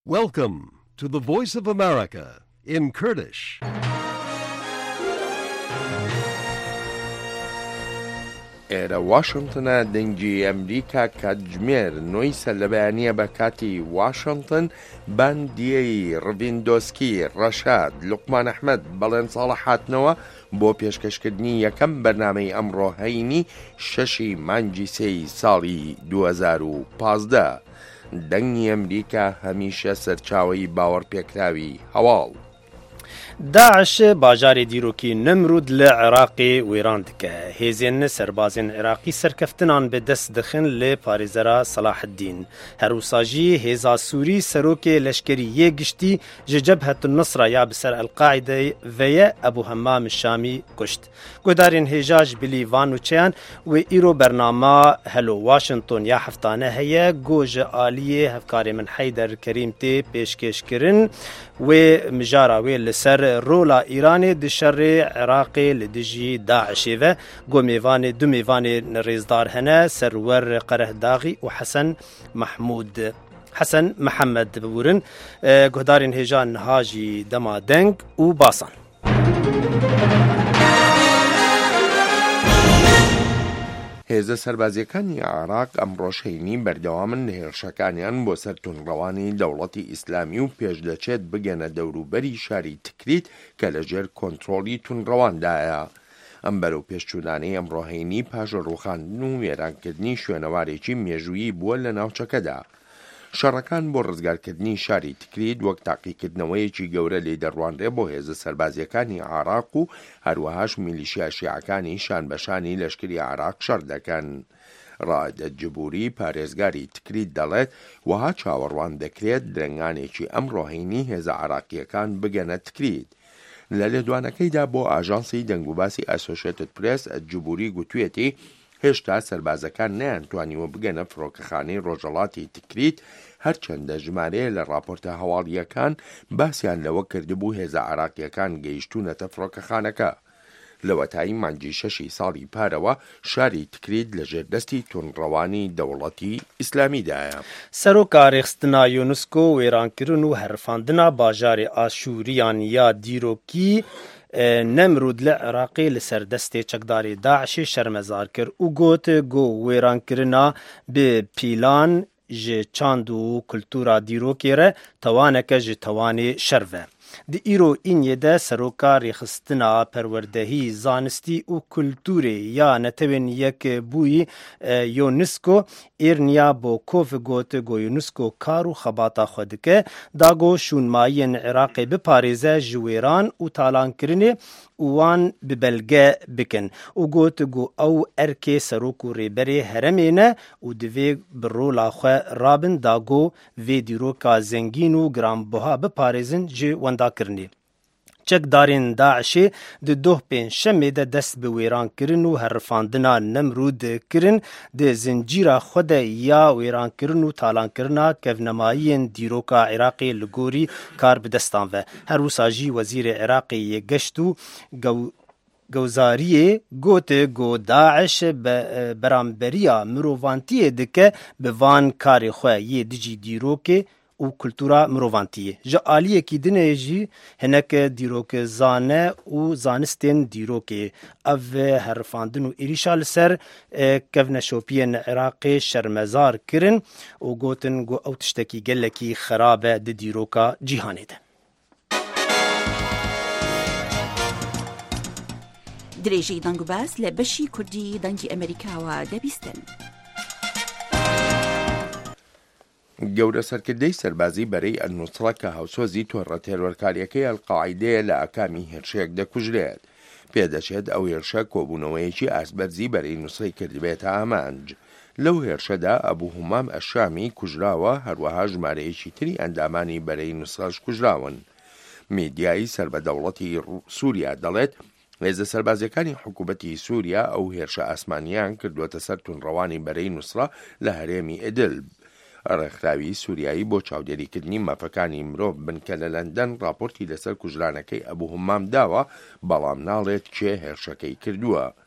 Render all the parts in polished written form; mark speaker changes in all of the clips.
Speaker 1: Welcome to the Voice of America in Kurdish.
Speaker 2: ئێرە واشنگتنە دەنگی ئەمریکا کاتژمێر 9 لە بەیانیە بە کاتی واشنگتن باندیەی ڕڤیندۆسکی ڕەشاد لوقمان ئەحمەد بەڵێن ساڵە هاتنەوە بۆ پێشکەشکردنی یەکەم بەرنامەی ئەمڕۆ هەینی 6 مانگی 3 ساڵی 2015 دەنگی ئەمریکا هەمیشە سەرچاوەی باوەڕپێکراوی هەواڵ.
Speaker 3: داعش باجارê dîrokî Nimrûd li Iraqê wêran dike. Hêzên serbazên Iraqî serkeftinan bi dest dixin lê parêzera Salahiddîn. Her wisa jî hêza Sûrî serokê leşkerî yê giştî ji Cebhetun Nusra ya bi ser El-Qaîdeyê veye Ebu Hemmam Şamî kuşt. Guhdarên hêja ji bilî van û çeyan wê îro bernama Hello Washington ya heftane heye got ji aliyê hevkarê min Heyder Kerîm tê pêşkêşkirin wê mijara wê li ser rola İranê di şerê Iraqê li dijî Daişê ve got mêvanê du mêvanê rêzdar hene Serwer Qerehdağî û Hesen Mehemmed bibûrin. Guhdarên hêja niha jî dema deng û basan.
Speaker 2: هێزە سەربازیەکانی عێراق ئەمڕۆ شەینی بەردەوامن لە هێرشەکانیان بۆ سەر تونڕەوانی دەوڵەتی ئیسلامی و پێش دەچێت بگەنە دەوروبەری شاری تکریت کە لەژێر کۆنتڕۆڵی تونڕەواندایە. ئەم بەرەو پێشچوونانەی ئەمڕۆ هەینی پاش ڕووخاندن و وێرانکردنی شوێنەوارێکی مێژوویی بووە لە ناوچەکەدا. شەڕەکان بۆ ڕزگارکردنی شاری تکریت وەک تاقیکردنەوەیەکی گەورە لێ دەڕوانرێ بۆ هێزە سەربازیەکانی عێراق و هەروەهاش میلیشیا شیعەکانی شان بەشانی لەشکری عێراق شەڕ دەکەن. ڕائەدەت جبوری پارێزگاری تکریت دەڵێت وەها چاوەڕوان دەکرێت درەنگانێکی ئەم ڕۆهینی هێزە عێراقیەکان بگەنە تکریت. لە لێدوانەکەیدا بۆ ئاژانسی دەنگوباسی ئەسۆشێتد پرێس جبوری گوتوێتی هێشتا سەربازەکان نەیانتوانیوە بگەنە فڕۆکەخانەی ڕۆژهەڵاتی تکریت هەرچەندە ژمارەیە لە راپۆرتە هەواڵیەکان باسییان لەوە کردبوو هێزە عێراقیەکان گەیشتوونەتە فڕۆکەخانەکە. لەوەتایی مانگی 6 ساڵی پارەوە شاری تکریت لە ژێردەستی تونڕەوانی دەوڵەتی ئیسلامیدایە.
Speaker 3: سەرۆکا ڕێخستنا یۆنسکۆ وێرانکردن و هەرفاندنا باژارێ ئاشووریان یا دیرۆکی Nemrûd li Iraqê li ser destê çekdarê Daişê şermezar kir û got got wêrankirina bi pîlan ji çand û kultûra dîrokê re tawaneke ji tawanê şer ve. Di îro Înyê de seroka rêxistina perwerdehî zanistî û kultûrê ya netewên yekbûyî UNESCO êrniya bo kov got got UNESCO kar û xebata xwe dike da got şûnmayiyên Iraqê biparêze ji wêran û talankirinê û wan bi belge bikin û got got ew erkê serok û rêberê heremê ne û divê bi rola xwe rabin da got vê dîroka zengîn û giranbuha biparêzin ji wendakirinê. Çekdarên Daişê di doh pênşemê de dest bi wêrankirin û herfandina Nemrûd kirin di zincîra xwe de ya wêrankirin û talankirina kevnemayiyên dîroka Iraqê li gorî kar bi destan ve. Her wisa jî Wezîrê Iraqê yê geşt û gewzariyê got got Daeş beramberiya mirovantiyê dike bi van karê xwe yê dijî dîrokê û kultûra mirovantiyê. Ji aliyekî dinê jî hinek dîrokzane û zanistên dîrokê. Ev herfandin û êrişa li ser kevneşopiyên Iraqê şermezar kirin û gotin got ew tiştekî gelekî xerab e di dîroka cîhanê de.
Speaker 4: درێژەی دەنگ و باس لە بەشی کوردی دەنگی ئەمریکاوە دەبیستن.
Speaker 2: گەورە سەرکردەی سەربازی بەرەی ئەلنوسڕە کە هاوسۆزی تۆڕە تێرۆرکاریەکەی ئەلقاعیدەیە لە ئەکامی هێرشەیەک دەکوژرێت. پێدەچێت ئەو هێرشە کۆبوونەوەیەکی ئاسبەرزی بەرەی نووسڕی کردبێتە ئامانج. لەو هێرشەدا ئەبوو هومام ئەشامی کوژراوە هەروەها ژمارەیەکی تری ئەندامانی بەرەی نووسڕەش کوژراون. میدیایی سەربەدەوڵەتی سووریا دەڵێت هێزە سەربازیەکانی حکوومەتی سووریا ئەو هێرشە ئاسمانیان کردووەتە سەر تونڕەوانی بەرەی نووسڕە لە هەرێمی ئیدلب. ڕێکخراوی سووریایی بۆ چاودێریکردنی مافەکانی مرۆڤ بنکە لە لەندەن راپۆرتی لەسەر کوژرانەکەی ئەبوو هومام داوە بەڵام ناڵێت کێ هێرشەکەی کردووە.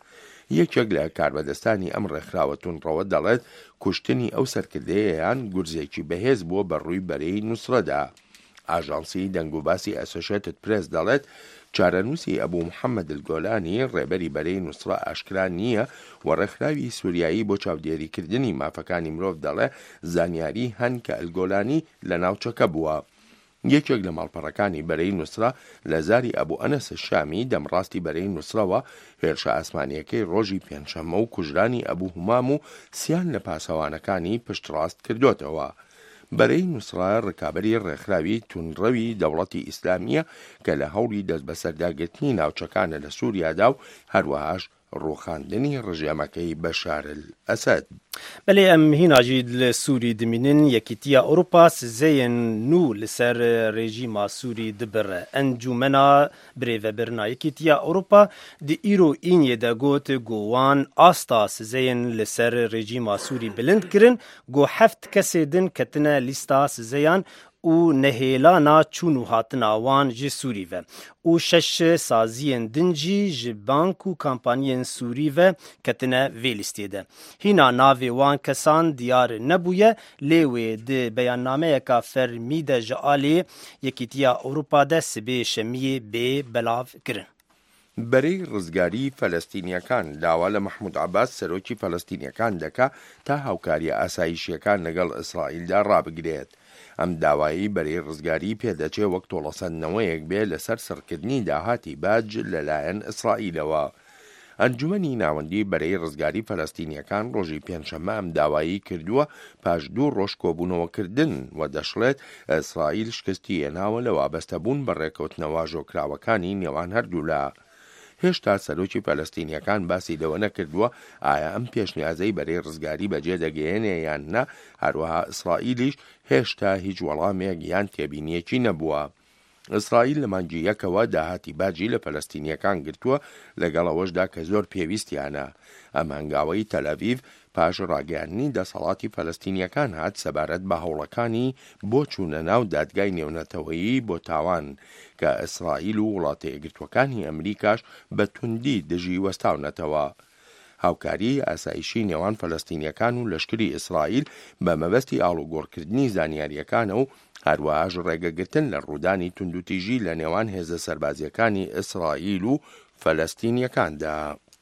Speaker 2: یەکێک لە کاربەدەستانی ئەم ڕێکخراوە تونڕەوە دەڵێت کوشتنی ئەو سەرکردەیەیان گورزێکی بەهێز بووە بەڕووی بەرەی نوسرەدا. ئاژانسی دەنگ و باسی ئەسۆشێتد پرێس دەڵێت چارەنووسی ئەبوو محەممەد الگۆلانی ڕێبەری بەرەی نوسرە ئاشکرا نییە و ڕێکخراوی سووریایی بۆ چاودێریکردنی مافەکانی مرۆڤ دەڵێ زانیاری هەن کە ئەلگۆلانی لە ناوچەکە بووە. یەکێک لە ماڵپەڕەکانی بەرەی نوسرە لە زاری ئەبوو ئەنەس شامی دەمڕاستی بەرەی نوسرەوە هێرشە ئاسمانیەکەی ڕۆژی پێنجشەممە و کوژرانی ئەبوو هومام و سیان لە پاسەوانەکانی پشتڕاست کردوتەوە. بەرەی نوسرە ڕکابەری ڕێکخراوی تونڕەوی دەوڵەتی ئیسلامیە کە لە هەوڵی دەست بەسەرداگرتنی ناوچەکانە لە سووریادا و هەروەهاش ڕوخاندنی ڕژێمەکەی بەشار ئەسەد.
Speaker 3: بەڵێ ئەم هیناژی لە سووری دمینن یەکیتیە ئەوروپا سزەیەن نو لەسەر ڕێژیما سووری دبڕە. ئەنجومەنا برێڤەبرنا یەکیتیە ئەوروپا دی ئیرۆ ئینیە دەگوت گۆوان ئاستا سزەیەن لەسەر ڕێژیما سووری بلند کردن گۆ هەفت کەسێ دن کەتنە لیستا سزەیان و نهێلانا چون و هاتنا وان جی سووری و و شش سازیên din jî ji bank û kampaniyên Sûrî ve ketine vê listê de. Hîna navê wan kesan diyar nebûye lê wê di beyannameyeka fermî de ji alê Yekîtiya Ewropa de sibê şemiyê bê belav kirin.
Speaker 2: بەرەی ڕزگاری فەلەستینیەکان داوا لە محمود عەباس سەرۆکی فەلەستینیەکان دەکا تا هاوکاریە ئاسایشیەکان لەگەڵ ئیسرائیلدا ڕابگرێت. ئەم داوایی بەرەی ڕزگاری پێدەچێت وەک تۆڵەسەندنەوەیەک بێ لەسەر سەرکردنی داهاتی باج لەلایەن ئیسرائیلەوە. ئەنجومەنی ناوەندی بەرەی ڕزگاری فەلەستینیەکان ڕۆژی پێنجشەممە ئەم داوایی کردووە پاش 2 ڕۆژ کۆبوونەوەکردن و دەشڵێت ئیسرائیل شکستی هێناوە لە وابەستەبوون بە ڕێکەوتنەوە ژۆکراوەکانی نێوان هەردوولا. هێشتا سەرۆکی فەلەستینیەکان باسی لەوە نەکردووە ئایا ئەم پێشنیازەی بەرەی ڕزگاری بەجێ دەگەێنێ یان نە، هەروەها ئیسرائیلیش هێشتا هیچ وەڵامێک یان تێبینیەکی نەبووە. ئیسرائیل لە مانگی یەکەوە داهاتی باجی لە فەلەستینیەکان گرتووە لەگەڵ ئەوەشدا کە زۆر پێویستیانە. ئەم هەنگاوەی تەلەڤیڤ پاش ڕاگەیاندنی دەسەڵاتی فەلەستینیەکان هات سەبارەت بە هەوڵەکانی بۆ چوونە ناو دادگای نێونەتەوەیی بۆ تاوان کە ئیسرائیل و وڵاتە یەکگرتووەکانی ئەمریکاش بە توندی دژی وەستاونەتەوە. هاوکاری ئاسایشی نێوان فەلەستینیەکان و لەشکری ئیسرائیل بە مەبەستی ئاڵوگۆڕکردنی زانیاریەکانە و هەروەهاش ڕێگەگرتن لە ڕوودانی توندوتیژی لە نێوان هێزە سەربازیەکانی ئیسرائیل و فەلەستینیەکاندا.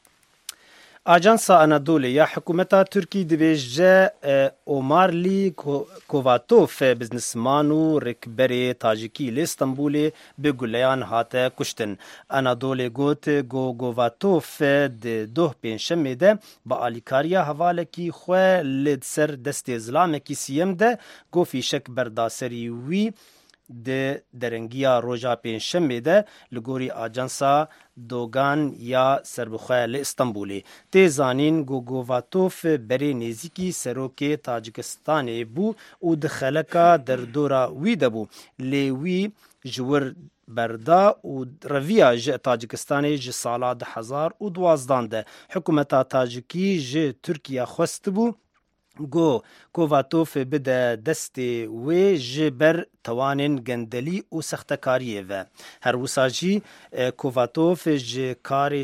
Speaker 3: Ajansa Anadolu'ya hükümeta Türkiye dibêje Omarli Kovatov biznesman û rêkberê Tajikî li Stenbolê bi guleyan hate kuştin. Anadolu got Kovatov di doh pênşemê de bi alîkariya hevalekî xwe li ser destê zilamekî siyem de got fîşek berdaserî wî di derengiya roja pênşemê de li gorî ajansa Dogan ya serbixwe li Stenbolê. Tê zanîn Kovatov berê nêzîkî serokê Tacikistanê bû û di xeleka derdora wî de bû. Lê wî ji wir berda û reviya ji Tacikistanê ji sala 2012 de hikûmeta Tajikî ji Tirkiye xwestibû Go Kovatov bide destê wê ji ber tewanên gendelî û sextekariyê ve. Her wisa jî Kovatov ji karê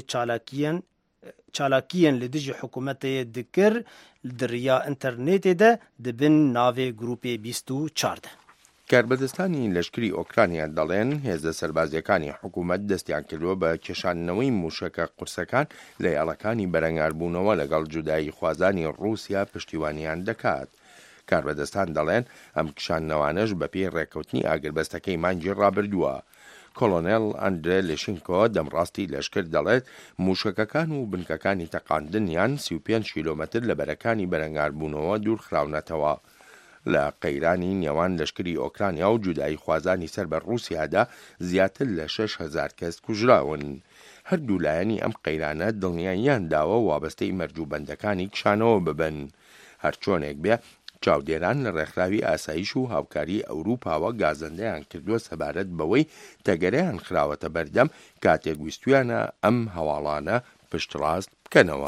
Speaker 3: çalakiyên li dijî hikûmetê dikir di riya internetê de dibin navê grûpê 24 de.
Speaker 2: کاربەدەستانی لەشکری ئۆکرانیا دەڵێن هێزە سەربازیەکانی حکوومەت دەستیان کردووە بە کێشاندنەوەی موشەکە قورسەکان لە یاڵەکانی بەرەنگاربوونەوە لەگەڵ جودایی خوازانی ڕووسیا پشتیوانیان دەکات. کاربەدەستان دەڵێن ئەم کشاندنەوانەش بەپێی ڕێکەوتنی ئاگربەستەکەی مانگی ڕابردووە. کۆلۆنێل ئەندرێ لێشینکۆ دەمڕاستی لەشکر دەڵێت موشەکەکان و بنکەکانی تەقاندنیان 35 کیلۆمەتر لە بەرەکانی بەرەنگاربوونەوە دوور خراونەتەوە. لە قەیرانی نێوان لەشکری ئۆکرانیا و جودایی خوازانی سەر بە ڕووسیادا زیاتر لە 6,000 کەس کوژراون. هەردوو لایەنی ئەم قەیرانە دڵنیاییان داوە وابەستەی مەرجوبەندەکانی کشانەوە ببن. هەرچۆنێک بێ چاودێران لە ڕێکخراوی ئاسایش و هاوکاری ئەوروپاوە گازەندەیان کردووە سەبارەت بەوەی تەگەرەیان خراوەتە بەردەم کاتێک ویستویانە ئەم هەواڵانە پشتڕاست بکەنەوە.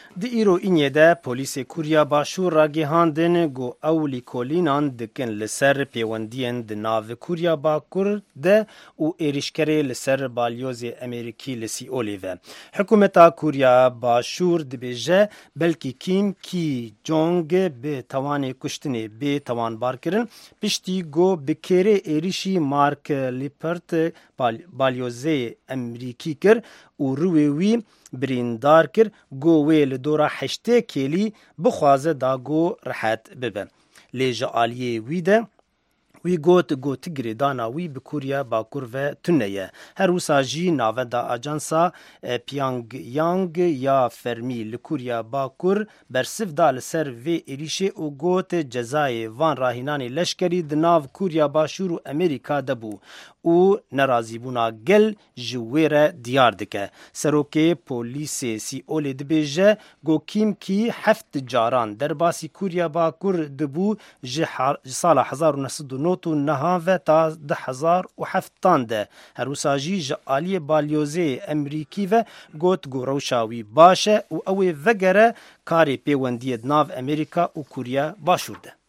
Speaker 3: Di îro de polîsê Kurya Başûr ragihandin got ew lîkolînan dikin li ser pêwendiyên di navê Kurya Bakur de û êrişkerê li ser balyozê Amerîkî li Sîolê ve. Hikûmeta Kurya Başûr dibêje belkî Kim Ki Jong bi tewanê kuştinê bê tewanbarkirin piştî got bi kêrê êrişî Mark Lippert balyozê Amerîkî kir û rûyê wî birîndar kir got wê li dora heştê kêlî bixwaze da got rihet bibe. Lê ji aliyê wî de wî got gotigirê dana wî bi Kurya Bakur ve tune ye. Her wisa jî navenda ajansa Pyongyang ya fermî li Kurya Bakur bersiv da li ser vê êrişê û got cezayê van rahînanê leşkerî di nav Kurya Başûr û Amerîka de bû û nerazîbûna gel ji wê re diyar dike. Serokê polîsê Sîolê dibêje got Kim Ki heft caran derbasî Kurya Bakur dibû ji sala 1909 û niha ve ta 2007 de. Her wisa jî ji aliyê balyozê Amerîkî ve got rewşa wî baş e û ew ê vegere karê pêwendiyê di nav Amerîka û Kurya Başûr de.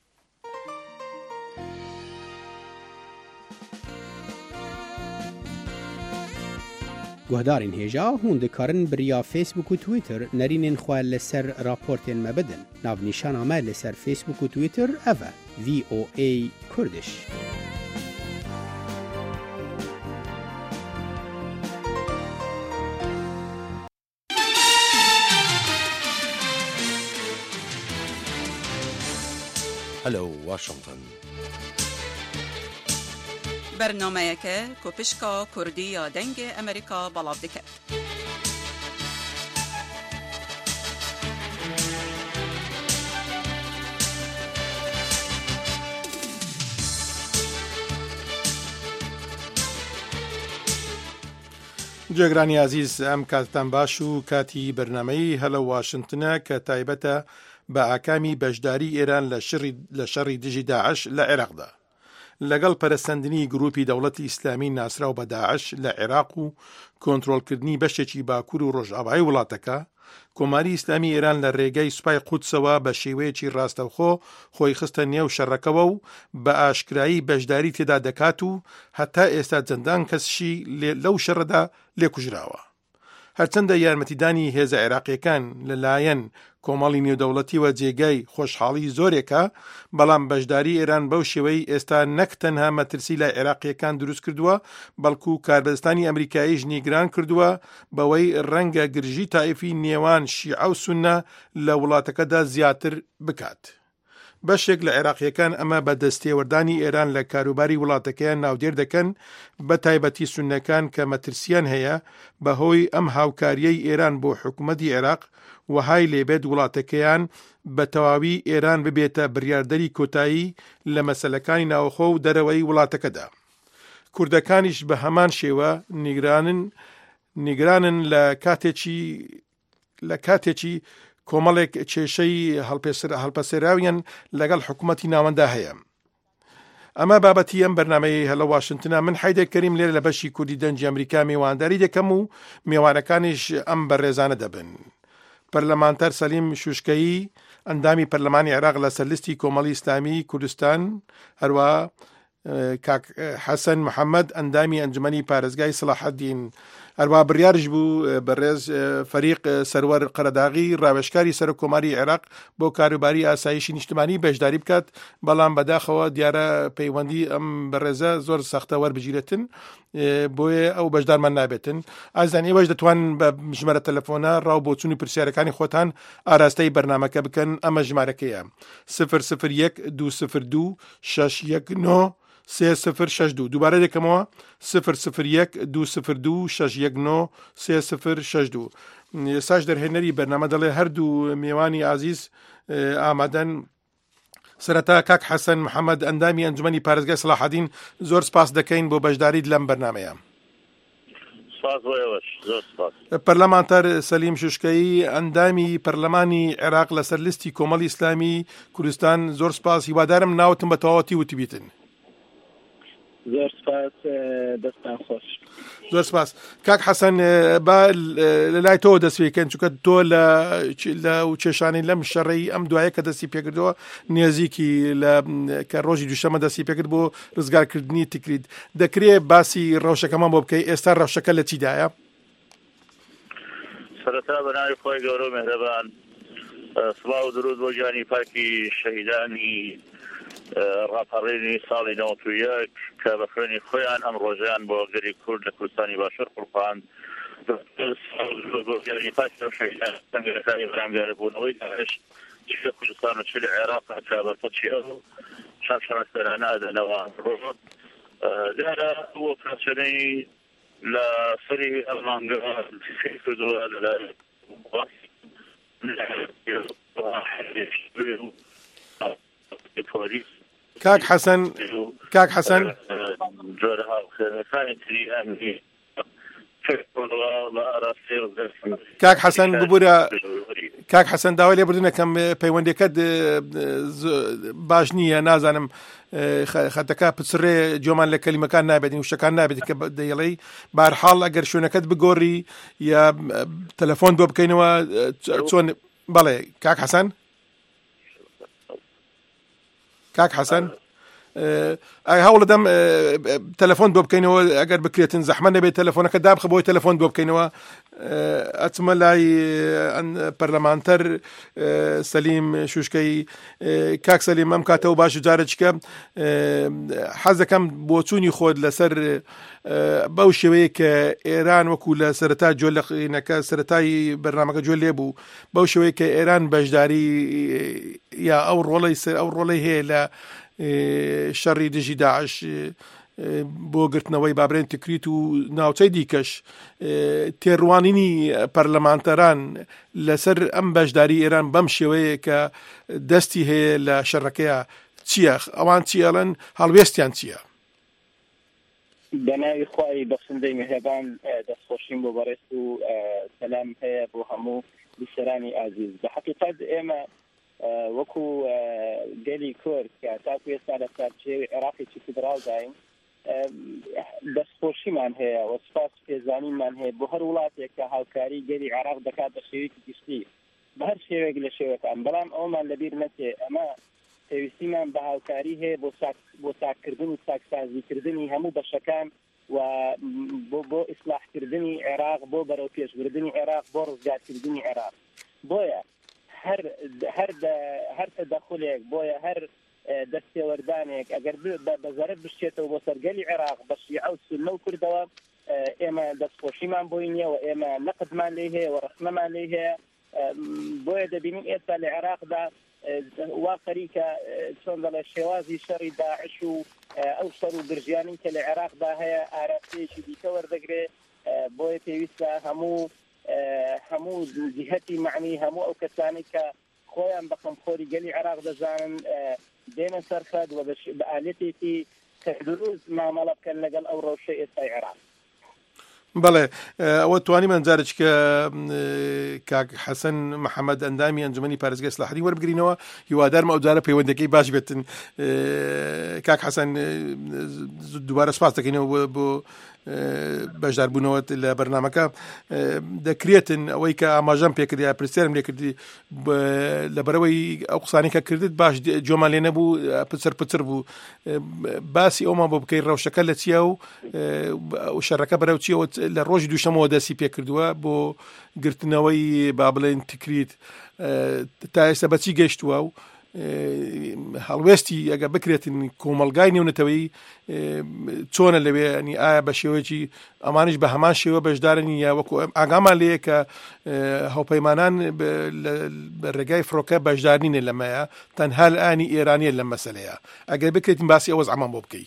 Speaker 5: Guhdarên hêja hûn dikarin biriya Facebook û Twitter nerînên xwe li ser raportên me bidin. Navnîşana me li ser Facebook û Twitter ev e VOA Kurdish.
Speaker 1: Hello, Washington.
Speaker 4: برنامه‌یکه کوپشکا کردی یا دنگ امریکا بلاو دکه.
Speaker 6: جێگرانی عزیز ئەم کاتتان باش و کاتی بەرنامەی هەلە واشنتنە کە تایبەتە بە ئاکامی بەشداری ئێران لە شەڕی دژی داعش لە عێراقدا. لەگەڵ پەرەسەندنی گروپی دەوڵەتی ئیسلامی ناسراو بە داعش لە عێراق و کۆنتڕۆلکردنی بەشێکی باکوور و ڕۆژئاوایی وڵاتەکە، کۆماری ئیسلامی ئێران لە ڕێگەی سوپای قودسەوە بە شێوەیەکی ڕاستەوخۆ خۆی خستە نێو شەڕەکەوە و بە ئاشکرایی بەشداری تێدا دەکات و هەتا ئێستا چەندان کەسشی لەو شەڕەدا لێکوژراوە. هەرچەندە یارمەتیدانی هێزە عێراقیەکان لەلایەن کۆمەڵی نێودەوڵەتیوە جێگای خۆشحاڵی زۆرێکە، بەڵام بەشداری ئێران بەو شێوەی ئێستا نەک تەنها مەترسی لای عێراقیەکان دروست کردووە، بەڵکو کاربەدەستانی ئەمریکاییش نیگران کردووە بەوەی ڕەنگە گرژی تایفی نێوان شیعە و سوننە لە وڵاتەکەدا زیاتر بکات. بەشێک لە عێراقیەکان ئەمە بە دەستێوەردانی ئێران لە کاروباری وڵاتەکەیان ناودێر دەکەن، بە تایبەتی سوننەکان کە مەترسیان هەیە بەهۆی ئەم هاوکاریەی ئێران بۆ حکوومەتی عێراق وهای لێبێت وڵاتەکەیان بە تەواوی ئێران ببێتە بڕیاردەری کۆتایی لە مەسەلەکانی ناوخۆ و دەرەوەی وڵاتەکەدا. کوردەکانیش بە هەمان شێوە نیگرانن لە کاتێکی کۆمەڵێک کێشەی هەڵپەسێراویان لەگەڵ حکوومەتی ناوەندا هەیە. ئەمە بابەتی ئەم بەرنامەی هەلە واشنتنە. من حەیدەر کەریم لێرە لە بەشی کوردی دەنجی ئەمریکا میوانداری دەکەم و میوانەکانیش ئەم بەڕێزانە دەبن. پەرلەمانتەر سەلیم شوشکەیی ئەندامی پەرلەمانی عێراق لەسەر لیستی کۆمەڵی ئیسلامی کوردستان، هەروە کاک حەسەن محەممەد ئەندامی ئەنجومەنی پارێزگای سەلاحەدین، هەروە بڕیارش بوو بەڕێز فەریق سەروەر قەرەداغی ڕاوێژکاری سەر کۆماری عێراق بۆ کاروباری ئاسایشی نیشتمانی بەشداری بکات، بەڵام بەداخەوە دیارە پەیوەندی ئەم بەڕێزە زۆر سەختە وەربگیرێتن، بۆیە ئەو بەشدارمان نابێتن. ئازان ئێوەش دەتوان بە ژمارە تەلەفۆنە ڕاو بۆ چوونی پرسیارەکانی خۆتان ئاراستەی بەرنامەکە بکەن. ئەمە ژمارەکەیە 001 202 619 3062. دووبارە دەکەمەوە 001 202 619 3062. ساش دەرهێنەری بەرنامە دەڵێ هەردوو میێوانی عزیز ئامادەن. سەرەتا کاک حەسەن محەممەد ئەندامی ئەنجومەنی پارێزگای سەلاحەدین، زۆر سپاس دەکەین بۆ بەشداریت لەم بەرنامەیە. پەرلەمانتەر سەلیم شوشکەیی ئەندامی پەرلەمانی عێراق لەسەر لیستی کۆمەڵی ئیسلامی کوردستان، زۆر سپاس. هیوادارم ناوتم بە تەواوەتی وتبیتن.
Speaker 7: زۆر سپاس دەستان خۆش.
Speaker 6: زۆر سپاس کاک حەسەن با لە لای تۆ دەستپێکەن چونکە تۆ لە کێشانی لەم شەڕی ئەم دوایە کە دەستی پێکردەوە نێزیکی کە ڕۆژی دووشەمە دەستی پێکرد بۆ ڕزگارکردنی تکریت دەکرێت باسی ڕەوشەکەمان بۆ بکەی ئێستا ڕەوشەکە لە چیدایە؟
Speaker 8: سەرەتا بەناوی خۆی گەورە و مێهرەبان سڵاو و درود بۆ گیانی پاکی شەهیدانی ڕاپەڕێنی ساڵی 91 کە بە خوێنی خۆیان ئەم ڕۆژیان بۆ گەری کورد لە کوردستانی باشوور قوربان بۆ گیانی پاکی شەهیدان سەنگەرەکانی بەرامبەربوونەوەی داعش چ لە کوردستان و چ لە عێراق هەتا بەرپەچی ئەو چەند شەڕەکەرانە ئەدەنەوە ڕۆژ دیارە بۆ پراسەرەی لە سەری ئەڵمانگە کردووە لەلای
Speaker 6: کاک حەسەن کاک حەسەن ببوورە کاک حەسەن داوای لێ بردنەکەم پەیوەندەکەت باش نییە نازانم خەتەکە پچڕێ جۆمان لە کەلیمەکان نابێت وشەکان نابێت کە دەیڵێ بارحاڵ ئەگەر شوێنەکەت بگۆڕی یا تەلەفۆن بۆ بکەینەوە چۆن بەڵێ کاک حەسەن هەوڵ دەم تەلەفۆن بۆ بکەینەوە ئەگەر بکرێتن زەحمە نەبێت تەلەفۆنەکە دابخە بۆی تەلەفۆن بۆ بکەینەوە ئەچمە لای پەرلەمانتەر سەلیم شوشکەی کاک سەلیم ئەم کاتەوە باش جارێککە حەز دەکەم بۆ چوونی خۆت لەسەر بەو شێوەیە کە ئێران وەکو لە سەرەتا جۆلەقینەکە سەرەتایی بەرنامەکە جۆ لێبوو بەو شێوەیە کە ئێران بەشداری یا ئەو ڕۆڵەی هەیە لە شەڕی دژی داعش بۆ گرتنەوەی بابرێن تکریت و ناوچەی دیکەش تێڕوانینی پەرلەمانتەران لەسەر ئەم بەشداری ئێران بەم شێوەیە کە دەستی هەیە لە شەڕەکەیە چییە؟ ئەوان چیەڵەن هەڵوێستیان چییە؟
Speaker 7: بەناوی خوای بەخشندەی مهرەبان دەستخۆشیم بۆ بەڕێست و سەلام هەیە بۆ هەموو بیسەرانی ئازیز. بە حەقیقەت ئێمە وەکو گەلی کورد کە تاکو ئێستا لە سەرچێوی عێراقێکی فیدراڵ داین دەستخۆشیمان هەیە و سپاس پێزانیمان هەیە بۆ هەر وڵاتێک کە هاوکاری گەلی عێراق دەکات بە شێوەیەکی گشتی بە هەر شێوەیەک لە شێوەکان، بەڵام ئەومان لەبیر نەچێ ئەمە پێویستیمان بە هاوکاری هەیە بۆ ساکردن و ساکسازیکردنی هەموو بەشەکان و بۆ ئیسلاحکردنی عێراق بۆ بەرەو پێشبردننی عێراق بۆ ڕزگارکردنی عێراق. بۆیە هەر تەدەخولێک بۆیە هەر دەستێوەردانێک ئەگەر بەزەرت بشتێتەوە بۆ سەرگەلی عێراق بە شیعە و سوننە و کوردەوە ئێمە دەستخۆشیمان بۆی نییە و ئێمە نەقدمان لێ هەیە و ڕەسمەمان لێ هەیە. بۆیە دەبینین ئێستا لە عێراقدا وا خەریکە چۆن دەڵێ شێوازی شەڕی داعش و ئەو شەڕ و گرژیانی کە لە عێراقدا هەیە ئاراستەیەکی دیکە وەردەگرێ. بۆیە پێویستە هەموو جهەتی معنی هەموو ئەو کەسانی کە خۆیان بە خەمخۆری گەلی عێراق دەزانن دێنە سەرخەت و بە ئالەتێکی دروست مامەڵە بکەن لەگەڵ ئەو ڕەوشەی ئێستای عێراق.
Speaker 6: بەڵێ ئەوە توانیمان جارێککە کاک حەسەن محەممەد ئەندامی ئەنجومەنی پارێزگای ئیسلاحی وەربگرینەوە هیوادارمە ئەو جارە پەیوەندەکەی باش بێتن. کاک حەسەن دووبارە سپاس دەکەینەوە بۆ بەشداربوونەوە لە بەرنامەکە. دەکرێتن ئەوەی کە ئاماژەم پێکردی یا پرسیارم لێ کردی لەبەرەوەی ئەو قسانی کە کردت باش جۆمان لێ نەبوو پچر بوو باسی ئەومان بۆ بکەی ڕەوشەکە لە چیە و شەڕەکە بەرەو چیەوە لە ڕۆژی دووشەمەوە دەستی پێکردووە بۆ گرتنەوەی با بڵێن تکریت تا ئێستا بەچی گەیشتووە و هەڵوێستی ئەگە بکرێتن کۆمەلگای نێونەتەوەی چۆنە لەوێ ئەنی ئایا بە شێوەیەکی ئەمانش بە هەمان شێوە بەشدارنی یا وەکو ئاگامان لێیە کە هەوپەیمانان بە ڕێگای فڕۆکە بەشدارنینە لەمەیە تەنها ئانی ئێرانیە لەم مەسەلەیە ئەگەر بکرێتین باسی ئەوەز ئەمان بۆ بکەی.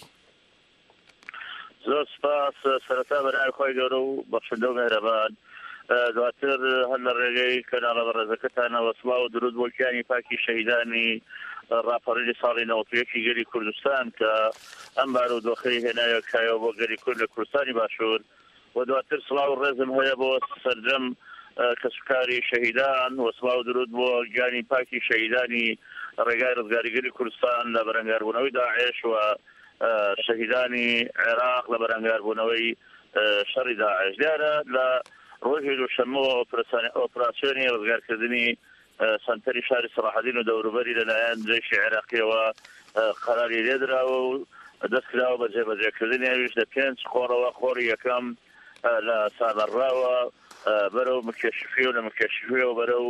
Speaker 8: زۆر سپاس سەرەتا بەناوی خۆی گەورە و بەخشندە و مێهرەبان. دواتر هەر لە ڕێگەی کەناڵە بەڕێزەکەتانەوە سڵاو و درود بۆ گیانی پاکی شەهیدانی ڕاپەڕینی ساڵی 91 گەلی کوردستان کە ئەم بارودۆخەی هێنایە کایەوە بۆ گەلی کورد لە کوردستانی باشوور و دواتر سڵاو و ڕێزم هەیە بۆ سەرجەم کەسوکاری شەهیدان و سڵاو و درود بۆ گیانی پاکی شەهیدانی ڕێگای ڕزگاریگەری کوردستان لە بەرەنگاربوونەوەی داعش و شەهیدانی عێراق لە بەرەنگاربوونەوەی شەڕی داعش دیارە لە ڕۆژی دووشەممەوە ئۆپراسیۆنی ڕزگارکردنی سنتەری شاری سەلاحەدین و دەوروبەری لەلایەن جێشی عێراقیەوە قەراری لێدراوە و دەستکراوە بە جێبەجێکردنی ئەویش لە 5 خۆڕەوە خۆڕی یەکەم لە سامەڕاوە بەرەو مکێشفی و لە مکێشفیەوە بەرەو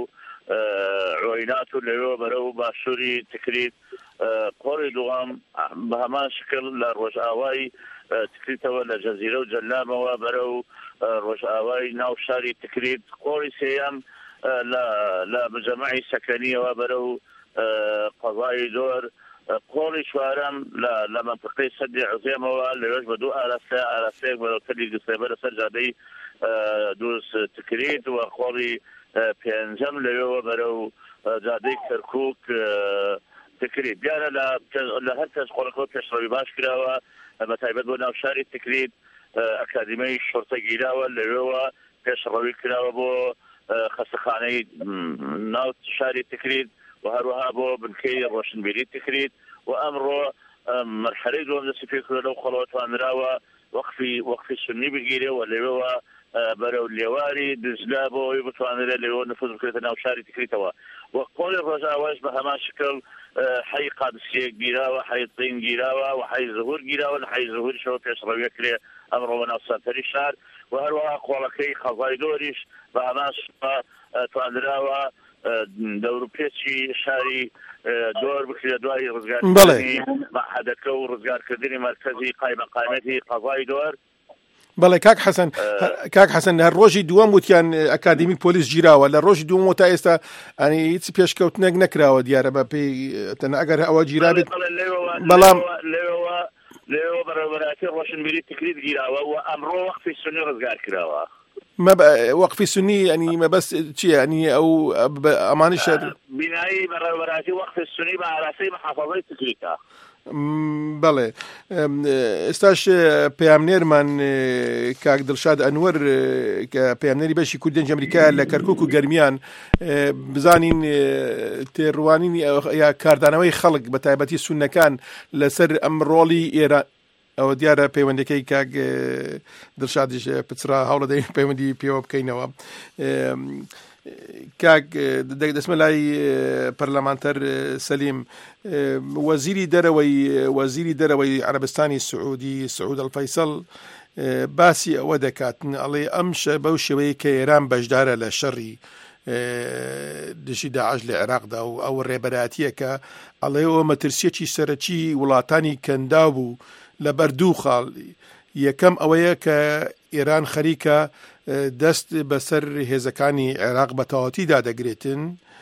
Speaker 8: عۆینات و لەوێ بەرەو باشووری تکریت قۆڕی دووەم بە هەمان شکل لە ڕۆژئاوای تکریتەوە لە جەزیرە و جەلامەوە بەرەو ڕۆژئاوای ناو شاری تکریت قۆڕی سێیەم لە مجەمەعی سەکەنیەوە بەرەو قەزای دۆر قۆڵی چوارەم لە منطقەی سەدی عوزێمەوە لەوێش بە دوو ئاراسەیەک بەرەوتەلی گستێبە لەسەر جادەی دووس تکریت و قۆڵی پێنجەم لەوێەوە بەرەو جادەی کەرکووک تکریت دیارە لە هەر کەس قۆڵەکە پێشڕەوی باش کراوە بە تایبەت بۆ ناو شاری تکریت ئەکادیمەی شۆرتە گیراوە لەوێەوە پێشڕەوی کراوە بۆ خەستەخانەی ناو شاری تکریت و هەروەها بۆ بنکەی ڕۆشنبیری تکریت و ئەمڕۆ مەرحەلەی دووەم دەستی پێکرد لەو خۆڵەوە توانراوە وەقفی سنی بگیرێ و لەوێەوە بەرەو لێواری دجلا بۆەوەی بتوانرێت لەوێ نفوذ بکرێتە ناو شاری تکریتەوە و قۆڵی ڕۆژاواش بە هەمان شکل حی قادسیە گیراوە حی تین گیراوە و حی زهور گیراوە لە حی زهوریشەوە پێشڕەویە کرێ ئەمڕۆ بە ناو سەنتەری شار و هەروەها قۆڵەکەی خەزای دۆریش بە هەمان شپە توانراوە دەوروپێچی شاری دۆر بکرێت دوای ڕزگارکردنی مەعهەدەکە و ڕزگارکردنی مرکزی قایمەقامەتی قەزای دۆر.
Speaker 6: بەڵێ کاک حەسەن هەر ڕۆژی دووەم وتیان ئەکادمی پۆلیس گیراوە لە ڕۆژی دووەمەوە تا ئێستا ئەنی هیچ پێشکەوتنێک نەکراوە دیارە بە پێی تەنە ئەگەر ئەوە گیرابێت بەڵام
Speaker 8: لێەوە بەڕێوەبەراتی ڕۆشنبیری تکریت گیراوە و ئەمڕۆ وەقفی سنی ڕزگار کراوە.
Speaker 6: وەقفی سنی ئەنی مەبەست چییە ئەنی ئەو ئەمانی شەر
Speaker 8: بینایی بەڕێوەبەراتی وەقفی سنی بە ئاراسەی محافەزەی تکریتە.
Speaker 6: بەڵێ ئێستاش پەیامنێرمان کاک دڵشاد ئەنوەر کە پەیامنێری بەشی کوردی ئەمریکا لە کەرکووک و گەرمیان بزانین تێڕوانین یا کاردانەوەی خەڵک بە تایبەتی سونەکان لەسەر ئەم ڕۆڵی ئێران ئەوە دیارە پەیوەندەکەی کاک دڵشادیش پچرا هەوڵە دەین پەیوەندی پێوە بکەینەوە. کاک دەسمە لای پەرلەمانتەر سەلیم وەزیری دەرەوەی عەرەبستانی سعودی سعود الفەیسەڵ باسی ئەوە دەکاتن ئەڵێ ئەم بەو شێوەیە کە ئێران بەشدارە لە شەڕی دژی داعش لە عێراقدا و ئەو ڕێبەراتیە کە ئەڵێ ئەوە مەترسیەکی سەرەکی وڵاتانی کەندا بوو لە بەردوو خاڵ یەکەم ئەوەیە کە ئێران خەریکە دەست بەسەر هێزەکانی عێراق بە تەواوەتیدا دەگرێتن.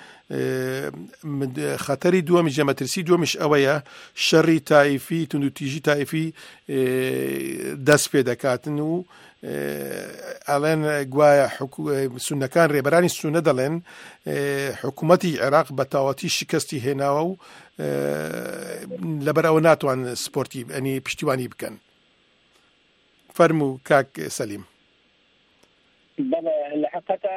Speaker 6: خەتەری دووەمی جەمەترسی دووەمیش ئەوەیە شەڕی تایفی توندوتیژی تایفی دەست پێ دەکاتن و ئەڵێن گوایە سونەکان ڕێبەرانی سونە دەڵێن حکوومەتی عێراق بە تەواوەتی شکستی هێناوە و لەبەر ئەوە ناتوان سپۆرتی ئەنی پشتیوانی بکەن. فەرموو کاک سەلیم.
Speaker 7: بەڵێ لە حقیقەتە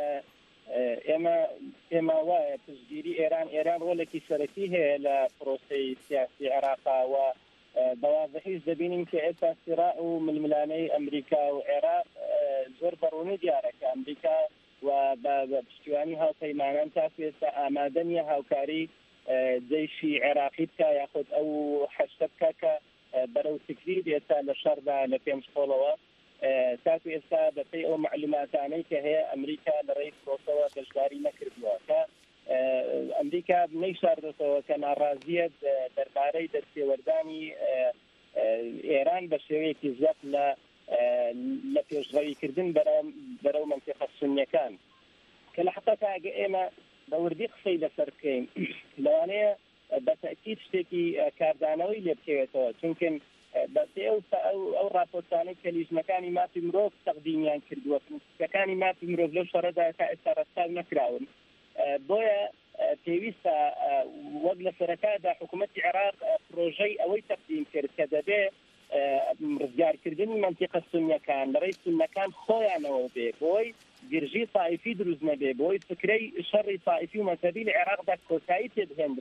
Speaker 7: ئێمە وایە پشتگیری ئێران ڕۆڵێکی سەرەکی هەیە لە پرۆسەی سیاسی عێراقا و بەوازەحیش دەبینین کە ئێستا سیراء و ململانەی ئەمریکا و عێراق زۆر بەڕوونی دیارە کە ئەمریکا و بە پشتیوانی هاوپەیمانان تا ئێستا ئامادە نیە هاوکاری جەیشی عێراقی بکە یاخود ئەو حەشتە بکە کە بەرەو تکرید ئێستا لە شەڕدا لە پێنج خۆڵەوە تاکو ئێستا بەپێی ئەو معلوماتانەی کە هەیە ئەمریکا لە ڕێی پرۆسەوە بەشداری نەکردووە کە ئەمریکا نەیشاردەوە کە ناڕازیەت دەربارەی دەستێوەردانی ئێران بە شێوەیەکی زیاد لە پێشڕەویکردن بەرەو منتیقە سونیەکان کە لە حقیقەتە ئەگە ئێمە بە وردی قسەی لەسەر بکەین لەوانەیە بە تەکید شتێکی کاردانەوەی لێ بکەوێتەوە چونکە بەپێ ئەو راپۆرتانەی کە لیژنەکانی مافی مرۆڤ تەقدیمیان کردووە پرسیەکانی مافی مرۆڤ لەو شەڕەدا تا ئێستا ڕەچاو نەکراون بۆیە پێویستە وەک لە سەرەتادا حکوومەتی عێراق پرۆژەی ئەوەی تەقدیم کرد کە دەبێ ڕزگارکردنی منتیقە سونیەکان لەڕێی سونەکان خۆیانەوە بێ بۆی گرژی تایفی دروست نەبێ بۆی فکرەی شەڕی تایفی و مەذهبی لە عێراقدا کۆتایی تێبهێنرێ